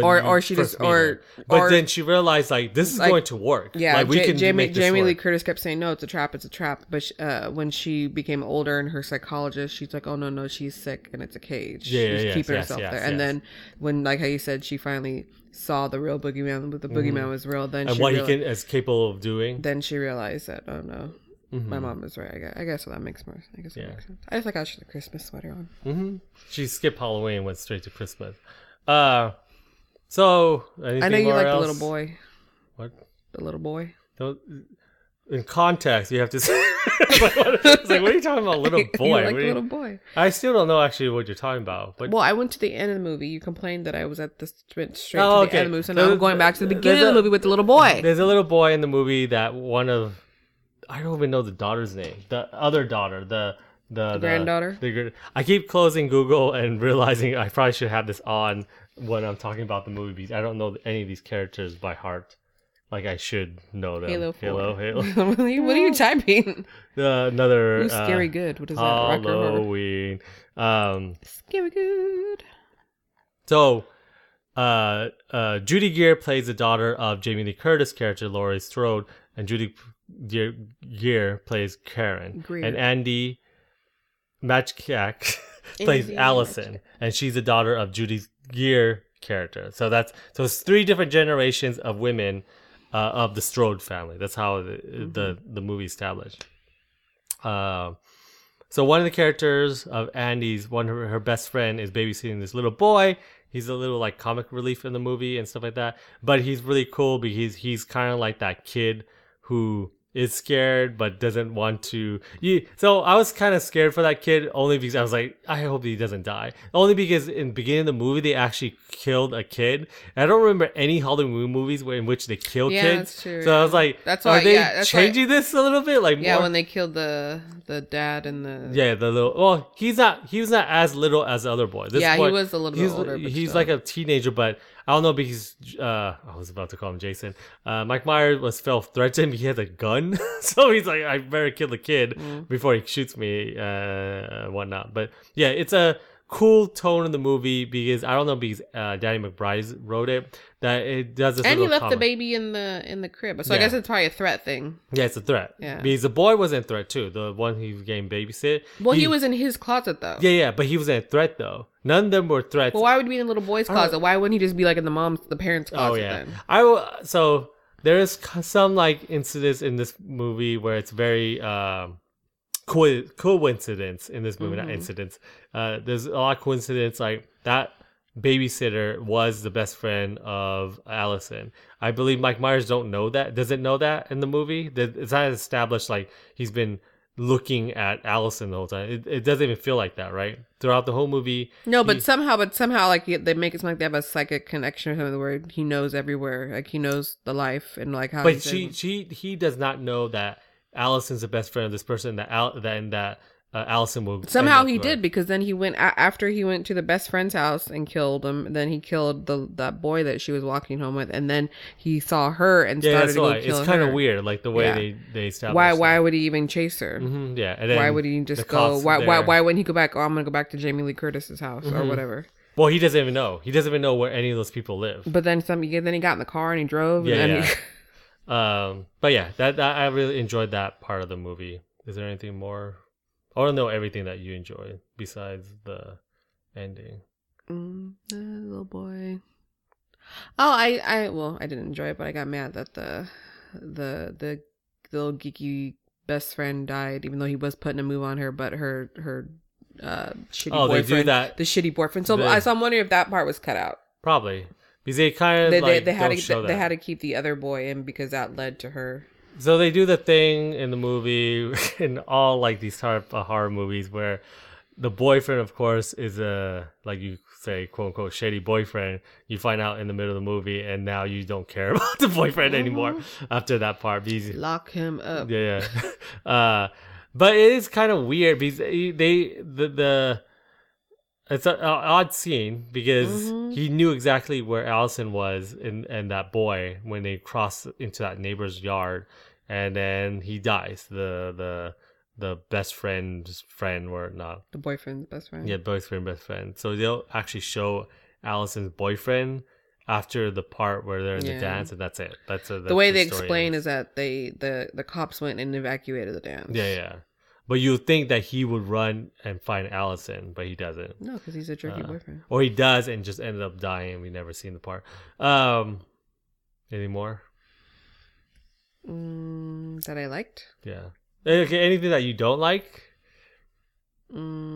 but then she realized like this is like, going to work. Yeah, like, we can Jamie make this work. Lee Curtis kept saying no, it's a trap. But when she became older and her psychologist, she's like, oh no, she's sick and it's a cage. She's keeping herself there. And then when, like how you said, she finally saw the real boogeyman, but the boogeyman was real. Then and what he is capable of doing. Then she realized that my mom is right. I guess so that makes more. I guess that makes sense. I just like how she had a Christmas sweater on. She skipped Halloween and went straight to Christmas. So I know you like else? The little boy. What? The little boy. In context, you have to say. It's like, what are you talking about, little boy? You like the little boy. I still don't know actually what you're talking about. But well, I went to the end of the movie. You complained that I was at the straight to the end of the movie, so now I'm going back to the beginning of the movie with the little boy. There's a little boy in the movie that I don't even know the daughter's name. The other daughter, the the granddaughter. I keep closing Google and realizing I probably should have this on when I'm talking about the movie because I don't know any of these characters by heart. Like I should know them. Halo 4. Halo. What are you typing? Another Ooh, Scary Good. What is that? Rock or horror? Halloween. Scary Good. So, Judy Gear plays the daughter of Jamie Lee Curtis character Laurie Strode, and Judy Gear plays Karen. Greer. And Andy Matchak plays Andy Allison, and she's the daughter of Judy Gear character. So it's 3 different generations of women of the Strode family. That's how the movie established. So one of the characters of Andy's, her best friend is babysitting this little boy. He's a little like comic relief in the movie and stuff like that. But he's really cool because he's kind of like that kid who is scared but doesn't want to. So I was kind of scared for that kid only because I was like, I hope he doesn't die. Only because in the beginning of the movie they actually killed a kid. And I don't remember any Halloween movies in which they kill kids. That's true. So I was like, that's are why, they changing this a little bit? Like more? When they killed the dad and the the little. Well, he was not as little as the other boy. This boy, he was a little bit older. But he's still. like a teenager, but I don't know because I was about to call him Jason. Mike Myers felt threatened. He had a gun, so he's like, I better kill the kid before he shoots me, whatnot. But yeah, it's a cool tone in the movie because I don't know because Danny McBride wrote it that it does this. And he left comment. the baby in the crib, so I guess it's probably a threat thing. Yeah, it's a threat. Yeah, because the boy wasn't a threat too. The one he was getting babysit. Well, he was in his closet though. Yeah, but he wasn't a threat though. None of them were threats. Well, why would he be in the little boy's closet? Why wouldn't he just be like in the parents' closet? Oh yeah. Then? So there is some like incidents in this movie where it's very coincidence in this movie, not incidents. There's a lot of coincidence like that. Babysitter was the best friend of Allison. I believe Mike Myers doesn't know that in the movie. It's not established like he's been looking at Allison the whole time. It doesn't even feel like that, right? Throughout the whole movie. No, but somehow like they make it seem like they have a psychic connection or something where he knows everywhere, like he knows the life and like how. But he does not know that Allison's the best friend of this person. That Allison will somehow he did because then he went after he went to the best friend's house and killed him. Then he killed that boy that she was walking home with, and then he saw her and started to go kill her. It's kind of weird, like the way they establish. Why would he even chase her? Mm-hmm, yeah, and then why would he just go? Why wouldn't he go back? Oh, I'm gonna go back to Jamie Lee Curtis's house or whatever. Well, he doesn't even know. He doesn't even know where any of those people live. But then then he got in the car and he drove. But yeah, that I really enjoyed that part of the movie. Is there anything more? I want to know everything that you enjoy besides the ending. The little boy. Oh, I didn't enjoy it, but I got mad that the little geeky best friend died, even though he was putting a move on her, but her shitty boyfriend. They do that. The shitty boyfriend. So I'm wondering if that part was cut out. Probably because they kind of they had to keep the other boy in because that led to her. So they do the thing in the movie in all like these type of horror movies where the boyfriend, of course, is a like you say quote unquote shady boyfriend. You find out in the middle of the movie, and now you don't care about the boyfriend anymore after that part. Because, lock him up. Yeah. But it is kind of weird because it's an odd scene because he knew exactly where Allison was and that boy when they crossed into that neighbor's yard, and then he dies. The best friend's friend, or not the boyfriend's best friend. Yeah, boyfriend, best friend. So they'll actually show Allison's boyfriend after the part where they're in the dance, and that's it. That's the way they explain is that the cops went and evacuated the dance. Yeah. But you think that he would run and find Allison, but he doesn't. No, because he's a jerky boyfriend. Or he does and just ended up dying. We never seen the part. Any more? That I liked? Yeah. Okay, anything that you don't like? I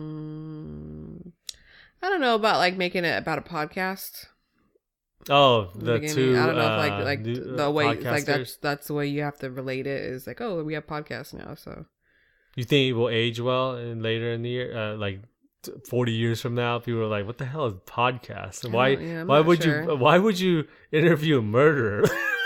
don't know about like making it about a podcast. Oh, the two. I don't know if like the way like podcasters? that's the way you have to relate it is like, oh, we have podcasts now, so. You think it will age well in later in the year, like 40 years from now? People are like, "What the hell is podcast? Why would you interview a murderer?"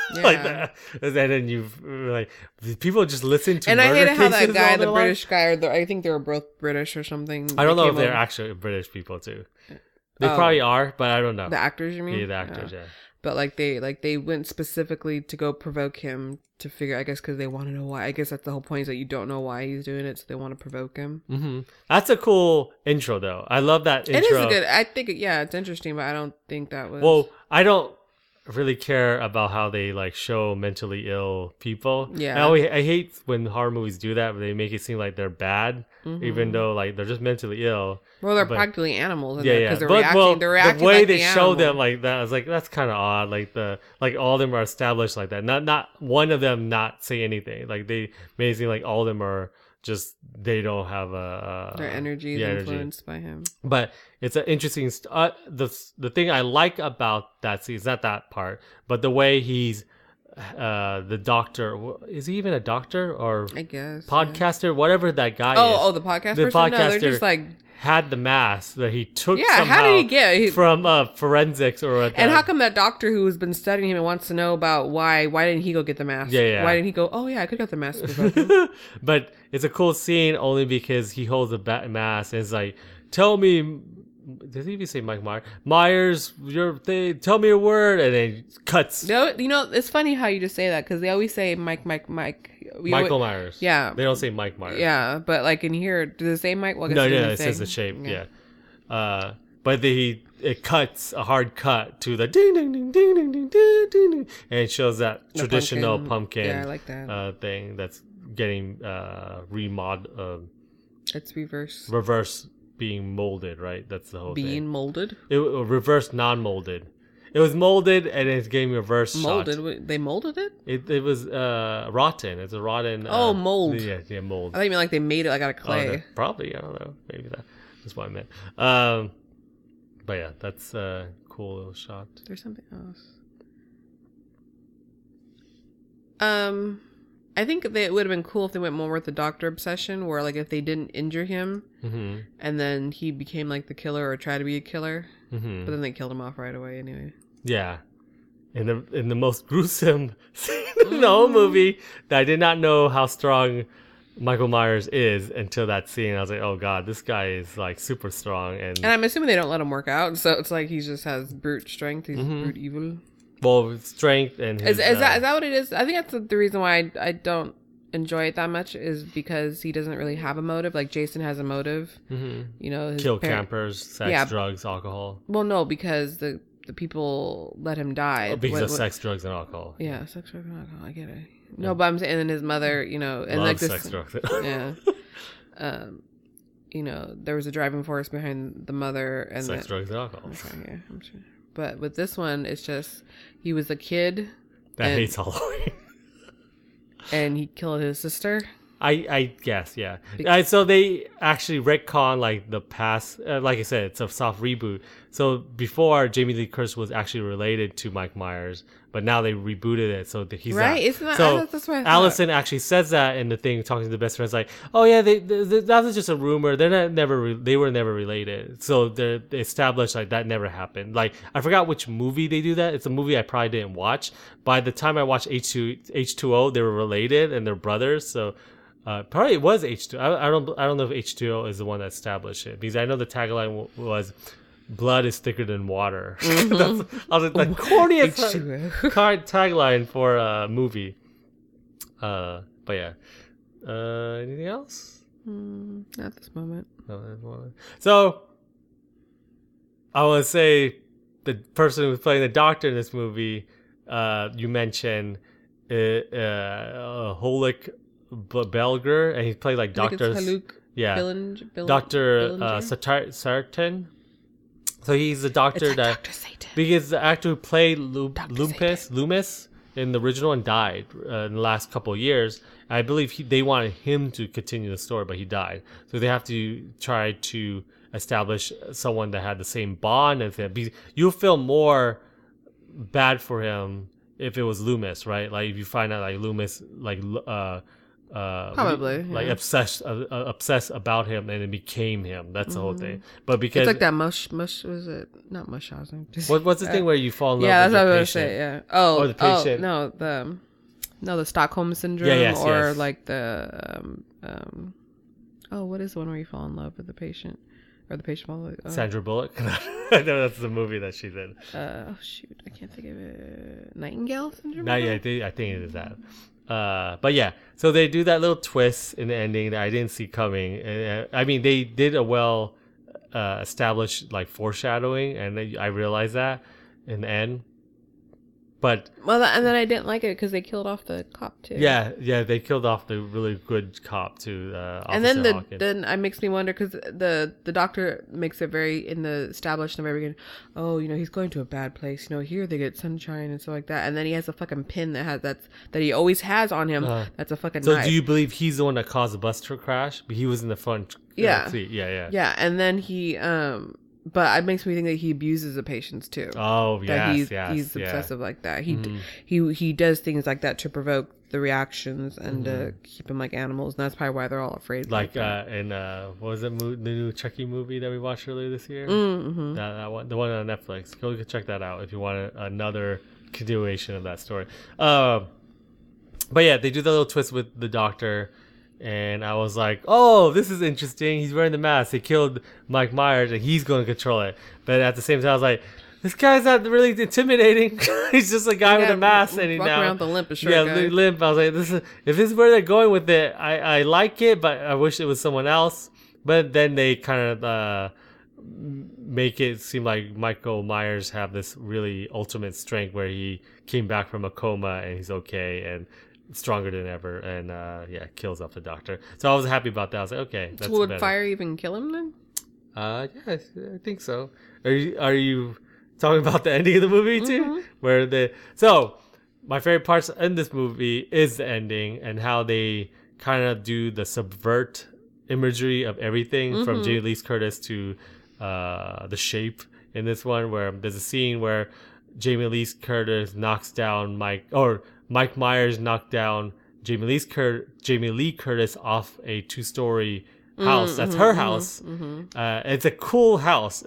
like that. And then you've like people just listen to. And I hated how that cases guy, all the their British life. guy, or I think they were both British or something. I don't know if came they're over- actually British people too. They probably are, but I don't know. the actors. You mean? Yeah, the actors. Yeah. But they went specifically to go provoke him to figure. I guess because they want to know why. I guess that's the whole point is that you don't know why he's doing it, so they want to provoke him. Mm-hmm. That's a cool intro, though. I love that intro. It is good. I think it's interesting, but I don't think that was. Well, I don't really care about how they like show mentally ill people. Yeah. I hate when horror movies do that, where they make it seem like they're bad, even though like they're just mentally ill. Well, they're but- practically animals. Yeah, Because yeah. they're reacting. The way like they the show animal. them like that, I was like, that's kind of odd. Like all of them are established like that. Not one of them not say anything. Like they made it seem like all of them are just they don't have Their energy is influenced by him. But it's an interesting. The thing I like about that scene is not that part, but the way he's the doctor. Is he even a doctor or I guess podcaster? Whatever that guy is. Oh, the podcast. The person? No, they're podcaster just like. had the mask that he took. Yeah, somehow how did he get from forensics or? And how come that doctor who has been studying him and wants to know about why didn't he go get the mask? Yeah. Why didn't he go? Oh yeah, I could have got the mask. Before. But it's a cool scene only because he holds a mask and it's like, tell me. Did he even say Mike Myers? Myers, your thing. Tell me a word, and then cuts. No, it's funny how you just say that because they always say Mike. Michael Myers. Yeah. They don't say Mike Myers. Yeah, but like in here, do they say Mike? Well, I guess No, they no, didn't it say. says the shape. Yeah. But it cuts a hard cut to the ding ding ding ding ding ding ding ding, ding, and it shows that The traditional pumpkin. Yeah, I like that. Thing that's getting It's reverse being molded, right? That's the whole thing. being molded. It reverse non-molded. It was molded and it's getting reverse Molded. shot. They molded it. It was rotten. It's a rotten. Mold. Yeah, mold. I thought you meant like they made it like out of clay. Probably, I don't know. Maybe that's what I meant. But yeah, that's a cool little shot. There's something else. I think it would have been cool if they went more with the doctor obsession, where like if they didn't injure him, and then he became like the killer or tried to be a killer, but then they killed him off right away anyway. Yeah, in the most gruesome scene in the whole movie, that I did not know how strong Michael Myers is until that scene. I was like, oh god, this guy is like super strong, and I'm assuming they don't let him work out, so it's like he just has brute strength. He's brute evil. well, strength and his, Is that what it is? I think that's the reason why I don't enjoy it that much is because he doesn't really have a motive. Like Jason has a motive. You know, his kill campers, sex, drugs, alcohol. Well, no, because the people let him die Because of sex, drugs, and alcohol. Yeah, sex, drugs, and alcohol. I get it. No, but I'm saying, and then his mother, you know, and like this, sex, drugs. yeah. You know, there was a driving force behind the mother and sex, drugs, and alcohol. I'm sure. But with this one, it's just he was a kid that hates Halloween, and he killed his sister. I guess, yeah. So they actually retcon like the past. Like I said, it's a soft reboot. So before, Jamie Lee Curtis was actually related to Mike Myers, but now they rebooted it so that he's right. not. Isn't that, so that's what I thought. Allison actually says that in the thing, talking to the best friends, like, "Oh yeah, that was just a rumor. They were never related. So they established like that never happened. Like I forgot which movie they do that. It's a movie I probably didn't watch. By the time I watched H2O, they were related and they're brothers. So." Probably it was H2O. I don't know if H2O is the one that established it because I know the tagline was "Blood is thicker than water." I was like the corniest tagline for a movie. But yeah. Anything else? Not at this moment. So I want to say the person who's playing the doctor in this movie, you mentioned Holik Belger, and he played like Doctor. Doctor Sartain. So he's the doctor that because the actor who played Loomis in the original and died in the last couple of years. I believe they wanted him to continue the story, but he died. So they have to try to establish someone that had the same bond as him. Because you'll feel more bad for him if it was Loomis, right? Like if you find out like Loomis Probably, like yeah. obsessed about him, and it became him. That's the whole thing. But because It's like that mush was it not Munchausen? what's the thing where you fall in love Yeah, with that's what your I was patient? gonna say. Yeah. Oh, Or the patient. the Stockholm syndrome, yes, or yes. like the what is the one where you fall in love with the patient, or the patient fall? Sandra Bullock. I know that's the movie that she's in. Oh shoot, I can't think of it. Nightingale syndrome. No, yeah, I think it is that. But yeah, so they do that little twist in the ending that I didn't see coming. I mean, they did a well established like foreshadowing, and I realized that in the end. But And then I didn't like it because they killed off the cop too. yeah, they killed off the really good cop too. And then Officer Hawkins. then it makes me wonder because the doctor makes it very in the established in the very beginning. Oh, he's going to a bad place. Here they get sunshine and stuff like that. And then he has a fucking pin that he always has on him. That's a fucking So knife. do you believe he's the one that caused the bus to crash? But he was in the front seat. Yeah. Yeah, and then he but it makes me think that he abuses the patients too. Oh, That yes, he's yeah. obsessive like that. He does things like that to provoke the reactions and to keep them like animals, and that's probably why they're all afraid. Like that. in what was it, the new Chucky movie that we watched earlier this year? That one, the one on Netflix. Go check that out if you want another continuation of that story. But yeah, they do the little twist with the doctor. And I was like, oh, this is interesting. He's wearing the mask. They killed Mike Myers, and he's going to control it. But at the same time, I was like, this guy's not really intimidating. He's just a guy with a mask. And walk around with a limp, a short yeah, guy. limp. I was like, if this is where they're going with it, I like it, but I wish it was someone else. But then they kind of make it seem like Michael Myers have this really ultimate strength where he came back from a coma and he's okay and stronger than ever, and kills off the doctor. So I was happy about that. I was like, okay, that's So would better. fire even kill him then? Yes, I think so. Are you talking about the ending of the movie too? So my favorite parts in this movie is the ending and how they kind of do the subvert imagery of everything from Jamie Lee Curtis to the Shape in this one, where there's a scene where Jamie Lee Curtis knocks down Mike Myers knocked down Jamie Lee Curtis off a 2-story house. That's her house. It's a cool house.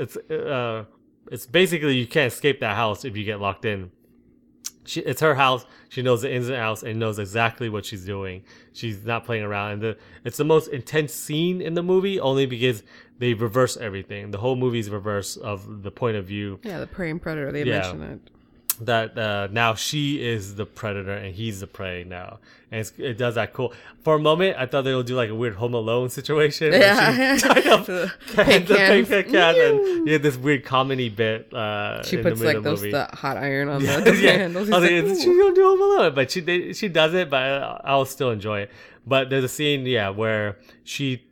It's basically you can't escape that house if you get locked in. It's her house. She knows the ins and outs and knows exactly what she's doing. She's not playing around. And it's the most intense scene in the movie only because they reverse everything. The whole movie is reverse of the point of view. Yeah, the prey and predator. They Yeah. mentioned it. That now she is the predator and he's the prey now, and it does that cool. For a moment, I thought they would do like a weird Home Alone situation. Yeah, where she kind of paint cans. and you had this weird comedy bit. She in puts the like middle of the movie. the hot iron on Yeah, the yeah. handles. I was He's like, like, she "Ooh." don't do Home Alone, but she does it. But I'll still enjoy it. But there's a scene, where she,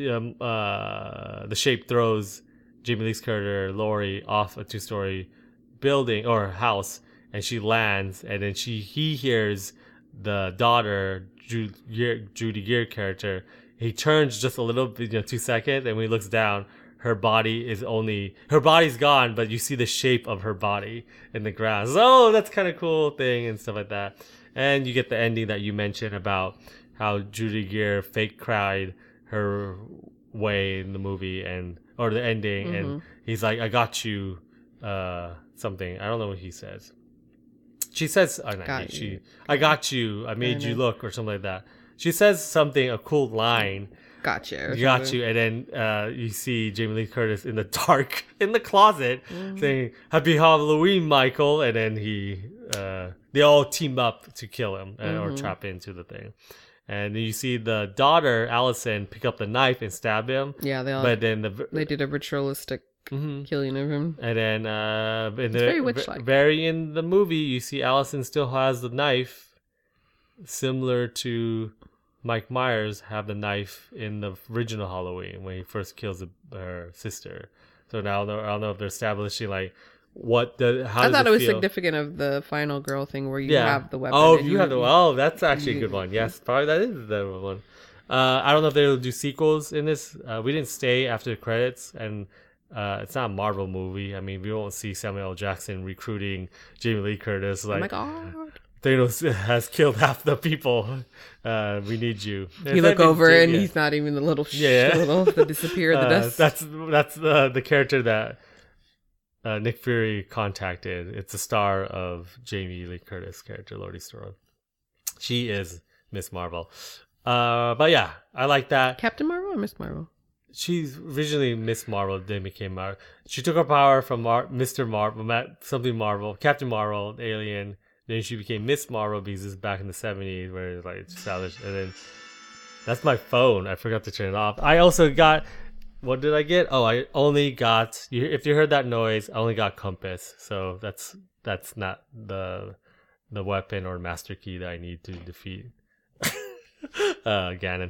the Shape throws Jamie Lee Curtis, Laurie, off a 2-story building or house, and she lands, and then he hears the daughter, Judy Gear character. He turns just a little bit, 2 seconds, and when he looks down, her body's gone, but you see the shape of her body in the ground. So that's kind of cool thing and stuff like that. And you get the ending that you mentioned about how Judy Gear fake cried her way in the movie or the ending, and he's like, "I got you," something. I don't know what he says. She says, "I got you. I made you look," or something like that. She says something, a cool line. Gotcha. Got you. And then you see Jamie Lee Curtis in the dark, in the closet, saying, "Happy Halloween, Michael." And then they all team up to kill him or trap into the thing. And then you see the daughter, Allison, pick up the knife and stab him. Yeah, but then they did a ritualistic killing of him. And then It's very witch-like. very in the movie, you see Allison still has the knife, similar to Mike Myers have the knife in the original Halloween when he first kills her sister. So now I don't know if they're establishing like I thought it was feel? significant of the final girl thing where you have the weapon. Oh, and you have the that's actually a good one. Yes, probably that is the one. I don't know if they'll do sequels in this. We didn't stay after the credits, and it's not a Marvel movie. I mean, we won't see Samuel L. Jackson recruiting Jamie Lee Curtis. Like, oh my god! Thanos has killed half the people. We need you. You look over and he's not even the little little that disappear in the dust. That's the character that Nick Fury contacted. It's the star of Jamie Lee Curtis' character, Lori Strode. She is Miss Marvel. But yeah, I like that. Captain Marvel or Miss Marvel? She's originally Miss Marvel, then became Marvel. She took her power from Mr. Marvel, something Marvel, Captain Marvel, Alien. Then she became Miss Marvel because it's back in the 70s where it's like established. And then that's my phone. I forgot to turn it off. I also got, what did I get? Oh, I only got, if you heard that noise, I only got Compass. So that's not the weapon or master key that I need to defeat Ganon.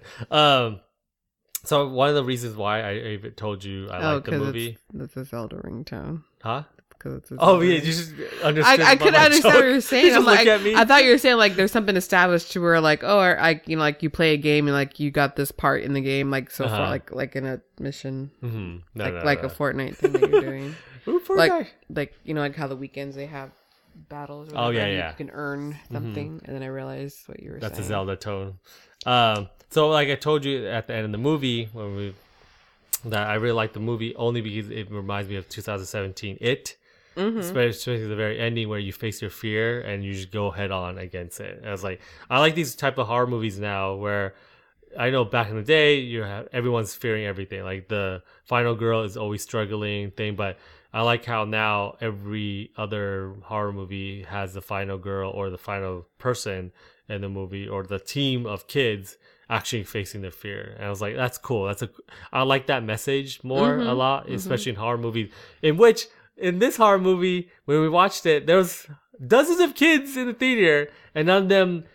So one of the reasons why I even told you I like the movie. That's a Zelda ringtone. Huh? Oh yeah, you just understood. I couldn't understand what you were saying. You just look at me. I thought you were saying like there's something established to where like like you play a game and like you got this part in the game like so far like in a mission a Fortnite thing that you're doing. Ooh, Fortnite. like like how the weekends they have battles. Or yeah. You can earn something, and then I realized what you were saying. That's a Zelda tone. So like I told you at the end of the movie that I really like the movie only because it reminds me of 2017 It. Especially the very ending where you face your fear and you just go head on against it. I was like, I like these type of horror movies now where I know back in the day everyone's fearing everything. Like the final girl is always struggling thing, but I like how now every other horror movie has the final girl or the final person in the movie or the team of kids actually facing their fear. And I was like, that's cool. I like that message more a lot, especially in horror movies, in this horror movie, when we watched it, there was dozens of kids in the theater, and none of them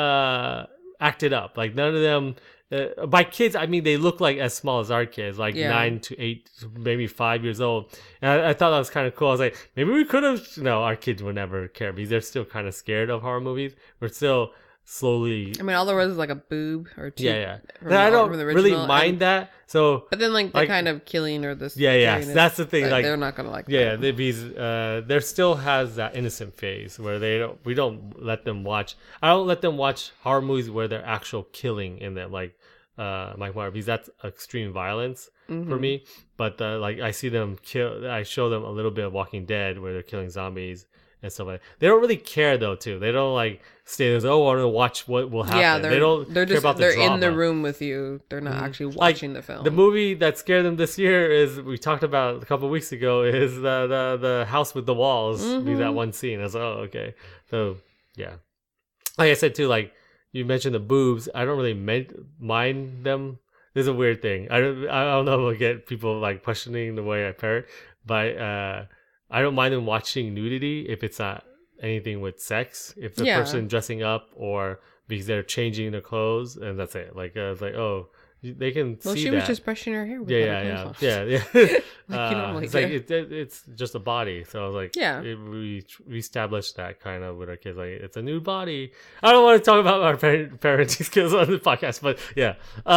acted up. Like none of them, by kids, I mean they look like as small as our kids, like 9 to 8, maybe 5 years old. And I thought that was kind of cool. I was like, maybe we could have. No, our kids would never care because they're still kind of scared of horror movies. We're still slowly. I mean, all there was like a boob or two. Yeah. I don't really mind that. So, but then like the kind of killing or this. Yeah. That's the thing. Like they're not gonna like. Yeah, that. because there still has that innocent phase where we don't let them watch. I don't let them watch horror movies where they're actual killing in them, like Mike Myers, because that's extreme violence for me. But like I see them kill. I show them a little bit of Walking Dead where they're killing zombies and stuff like that. They don't really care though too. They don't like stay there. I want to watch what will happen. Yeah, they don't. They're care just about the they're drama. in the room with you. They're not actually watching the film. The movie that scared them this year is we talked about a couple of weeks ago is the House with the Walls. Because that one scene. I was like, oh okay. So yeah, like I said too, like you mentioned the boobs. I don't really mind them. There's a weird thing. I don't know if I'll get people like questioning the way I parent, but I don't mind them watching nudity if it's not anything with sex. If the person dressing up or because they're changing their clothes, and that's it. Like I was like, oh, they can see that. Well, she was just brushing her hair. With yeah. Like it's like it's just a body. So I was like, yeah, we established that kind of with our kids. Like it's a nude body. I don't want to talk about our parenting skills on the podcast, but yeah.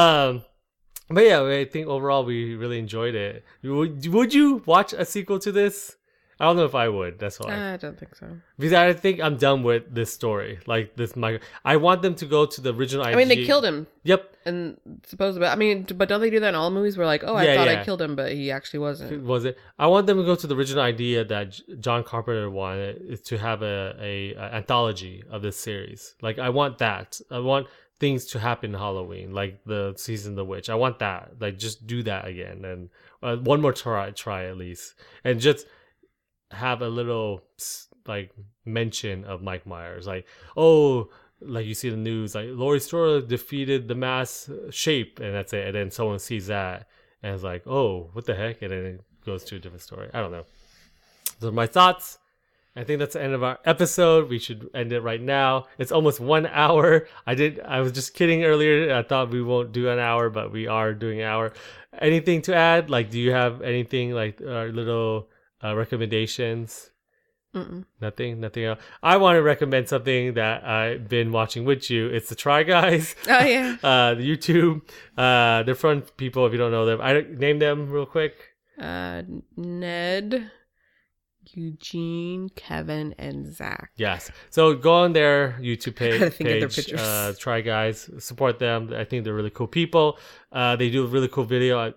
But yeah, I think overall we really enjoyed it. Would you watch a sequel to this? I don't know if I would. That's why. I don't think so. Because I think I'm done with this story. Like this, I want them to go to the original. I mean, they killed him. Yep. And supposedly, I mean, but don't they do that in all movies? Where like, oh, I thought I killed him, but he actually wasn't. Was it? I want them to go to the original idea that John Carpenter wanted, is to have a anthology of this series. Like I want that. I want things to happen in Halloween, like the season of the witch. I want that. Like just do that again, and one more try at least, and just have a little like mention of Mike Myers, like like you see the news, like Laurie Strode defeated the mass shape, and that's it. And then someone sees that and it's like, oh, what the heck? And then it goes to a different story. I don't know. Those are my thoughts. I think that's the end of our episode. We should end it right now. It's almost 1 hour. I was just kidding earlier. I thought we won't do an hour, but we are doing an hour. Anything to add? Like, do you have anything like little recommendations? Nothing else. I want to recommend something that I've been watching with you. It's the Try Guys. Oh yeah. The YouTube. They're fun people if you don't know them. I name them real quick. Ned, Eugene, Kevin, and Zach. Yes. So go on their YouTube page. Gotta think of their pictures. Try Guys, support them. I think they're really cool people. They do really cool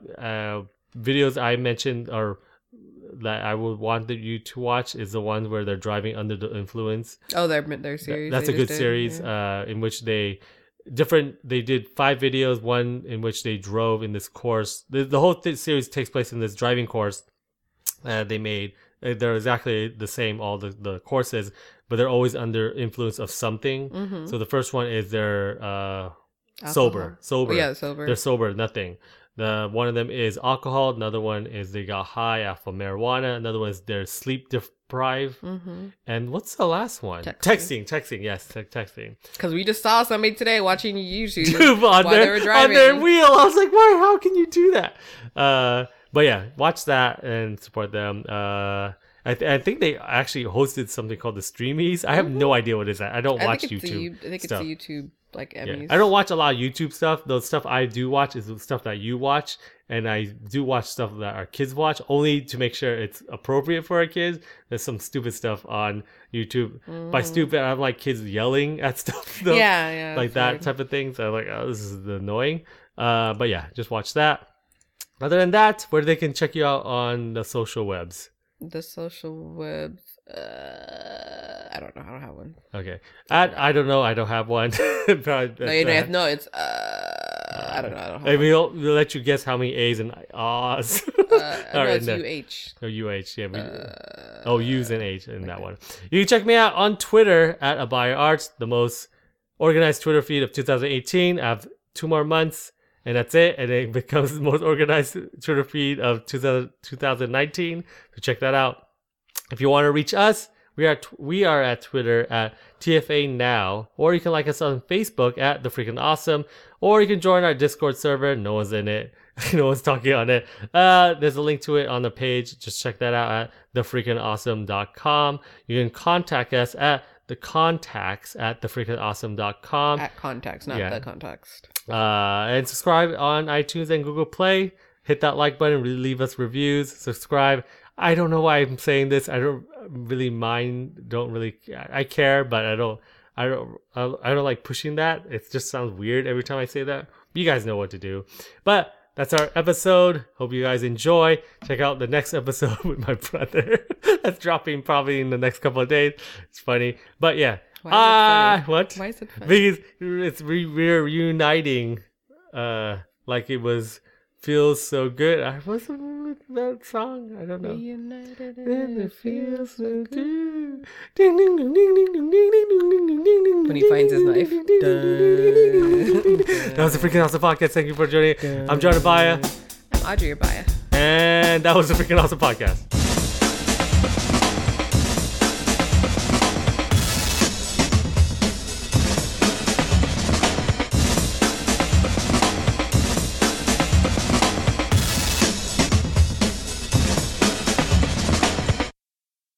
videos I mentioned or that I would want you to watch is the ones where they're driving under the influence. Oh, their series. That's a good series in which they did 5 videos, one in which they drove in this course. The whole series takes place in this driving course they made. They're exactly the same, all the courses, but they're always under influence of something. Mm-hmm. So the first one is they're sober. Oh, yeah, sober. They're sober, nothing. One of them is alcohol. Another one is they got high off of marijuana. Another one is they're sleep deprived. Mm-hmm. And what's the last one? Texting. Yes, texting. Because we just saw somebody today watching YouTube on while they were driving. their wheel. I was like, why? How can you do that? But yeah, watch that and support them. I think they actually hosted something called the Streamies. I have no idea what is that. I don't watch YouTube. I think stuff. it's a YouTube like Emmys. Yeah. I don't watch a lot of YouTube stuff. The stuff I do watch is the stuff that you watch, and I do watch stuff that our kids watch only to make sure it's appropriate for our kids. There's some stupid stuff on YouTube. By stupid, I'm like kids yelling at stuff. Though. Yeah, like that type of thing. So I'm like, oh, this is annoying. But yeah, just watch that. Other than that, where they can check you out on the social webs? The social webs. I don't know. I don't have one. Okay. I don't know. I don't have one. No, it's I don't know. I don't have Maybe we'll let you guess how many A's and R's. no, it's UH. Oh, UH. Yeah. U's and H in that one. You can check me out on Twitter at Abaya Arts, the most organized Twitter feed of 2018. I have 2 more months. And that's it. And it becomes the most organized Twitter feed of 2019. So check that out. If you want to reach us, we are at Twitter at TFA Now. Or you can like us on Facebook at The Freaking Awesome. Or you can join our Discord server. No one's in it. No one's talking on it. There's a link to it on the page. Just check that out at thefreakingawesome.com. You can contact us at the contacts at thefreakingawesome.com. At contacts, not the context. And subscribe on iTunes and Google Play. Hit that like button. Leave us reviews. Subscribe. I don't know why I'm saying this. I don't really mind. I care, but I don't like pushing that. It just sounds weird every time I say that. You guys know what to do. But that's our episode. Hope you guys enjoy. Check out the next episode with my brother. That's dropping probably in the next couple of days. It's funny. But yeah. Why is it funny? What? Why is it funny? Because it's we're reuniting. Like it feels so good. What's that song? I don't know. Reunited And it feels so good. When he finds his knife. That was the Freaking Awesome Podcast. Thank you for joining. I'm John Abaya. I'm Audrey Abaya. And that was the Freaking Awesome Podcast.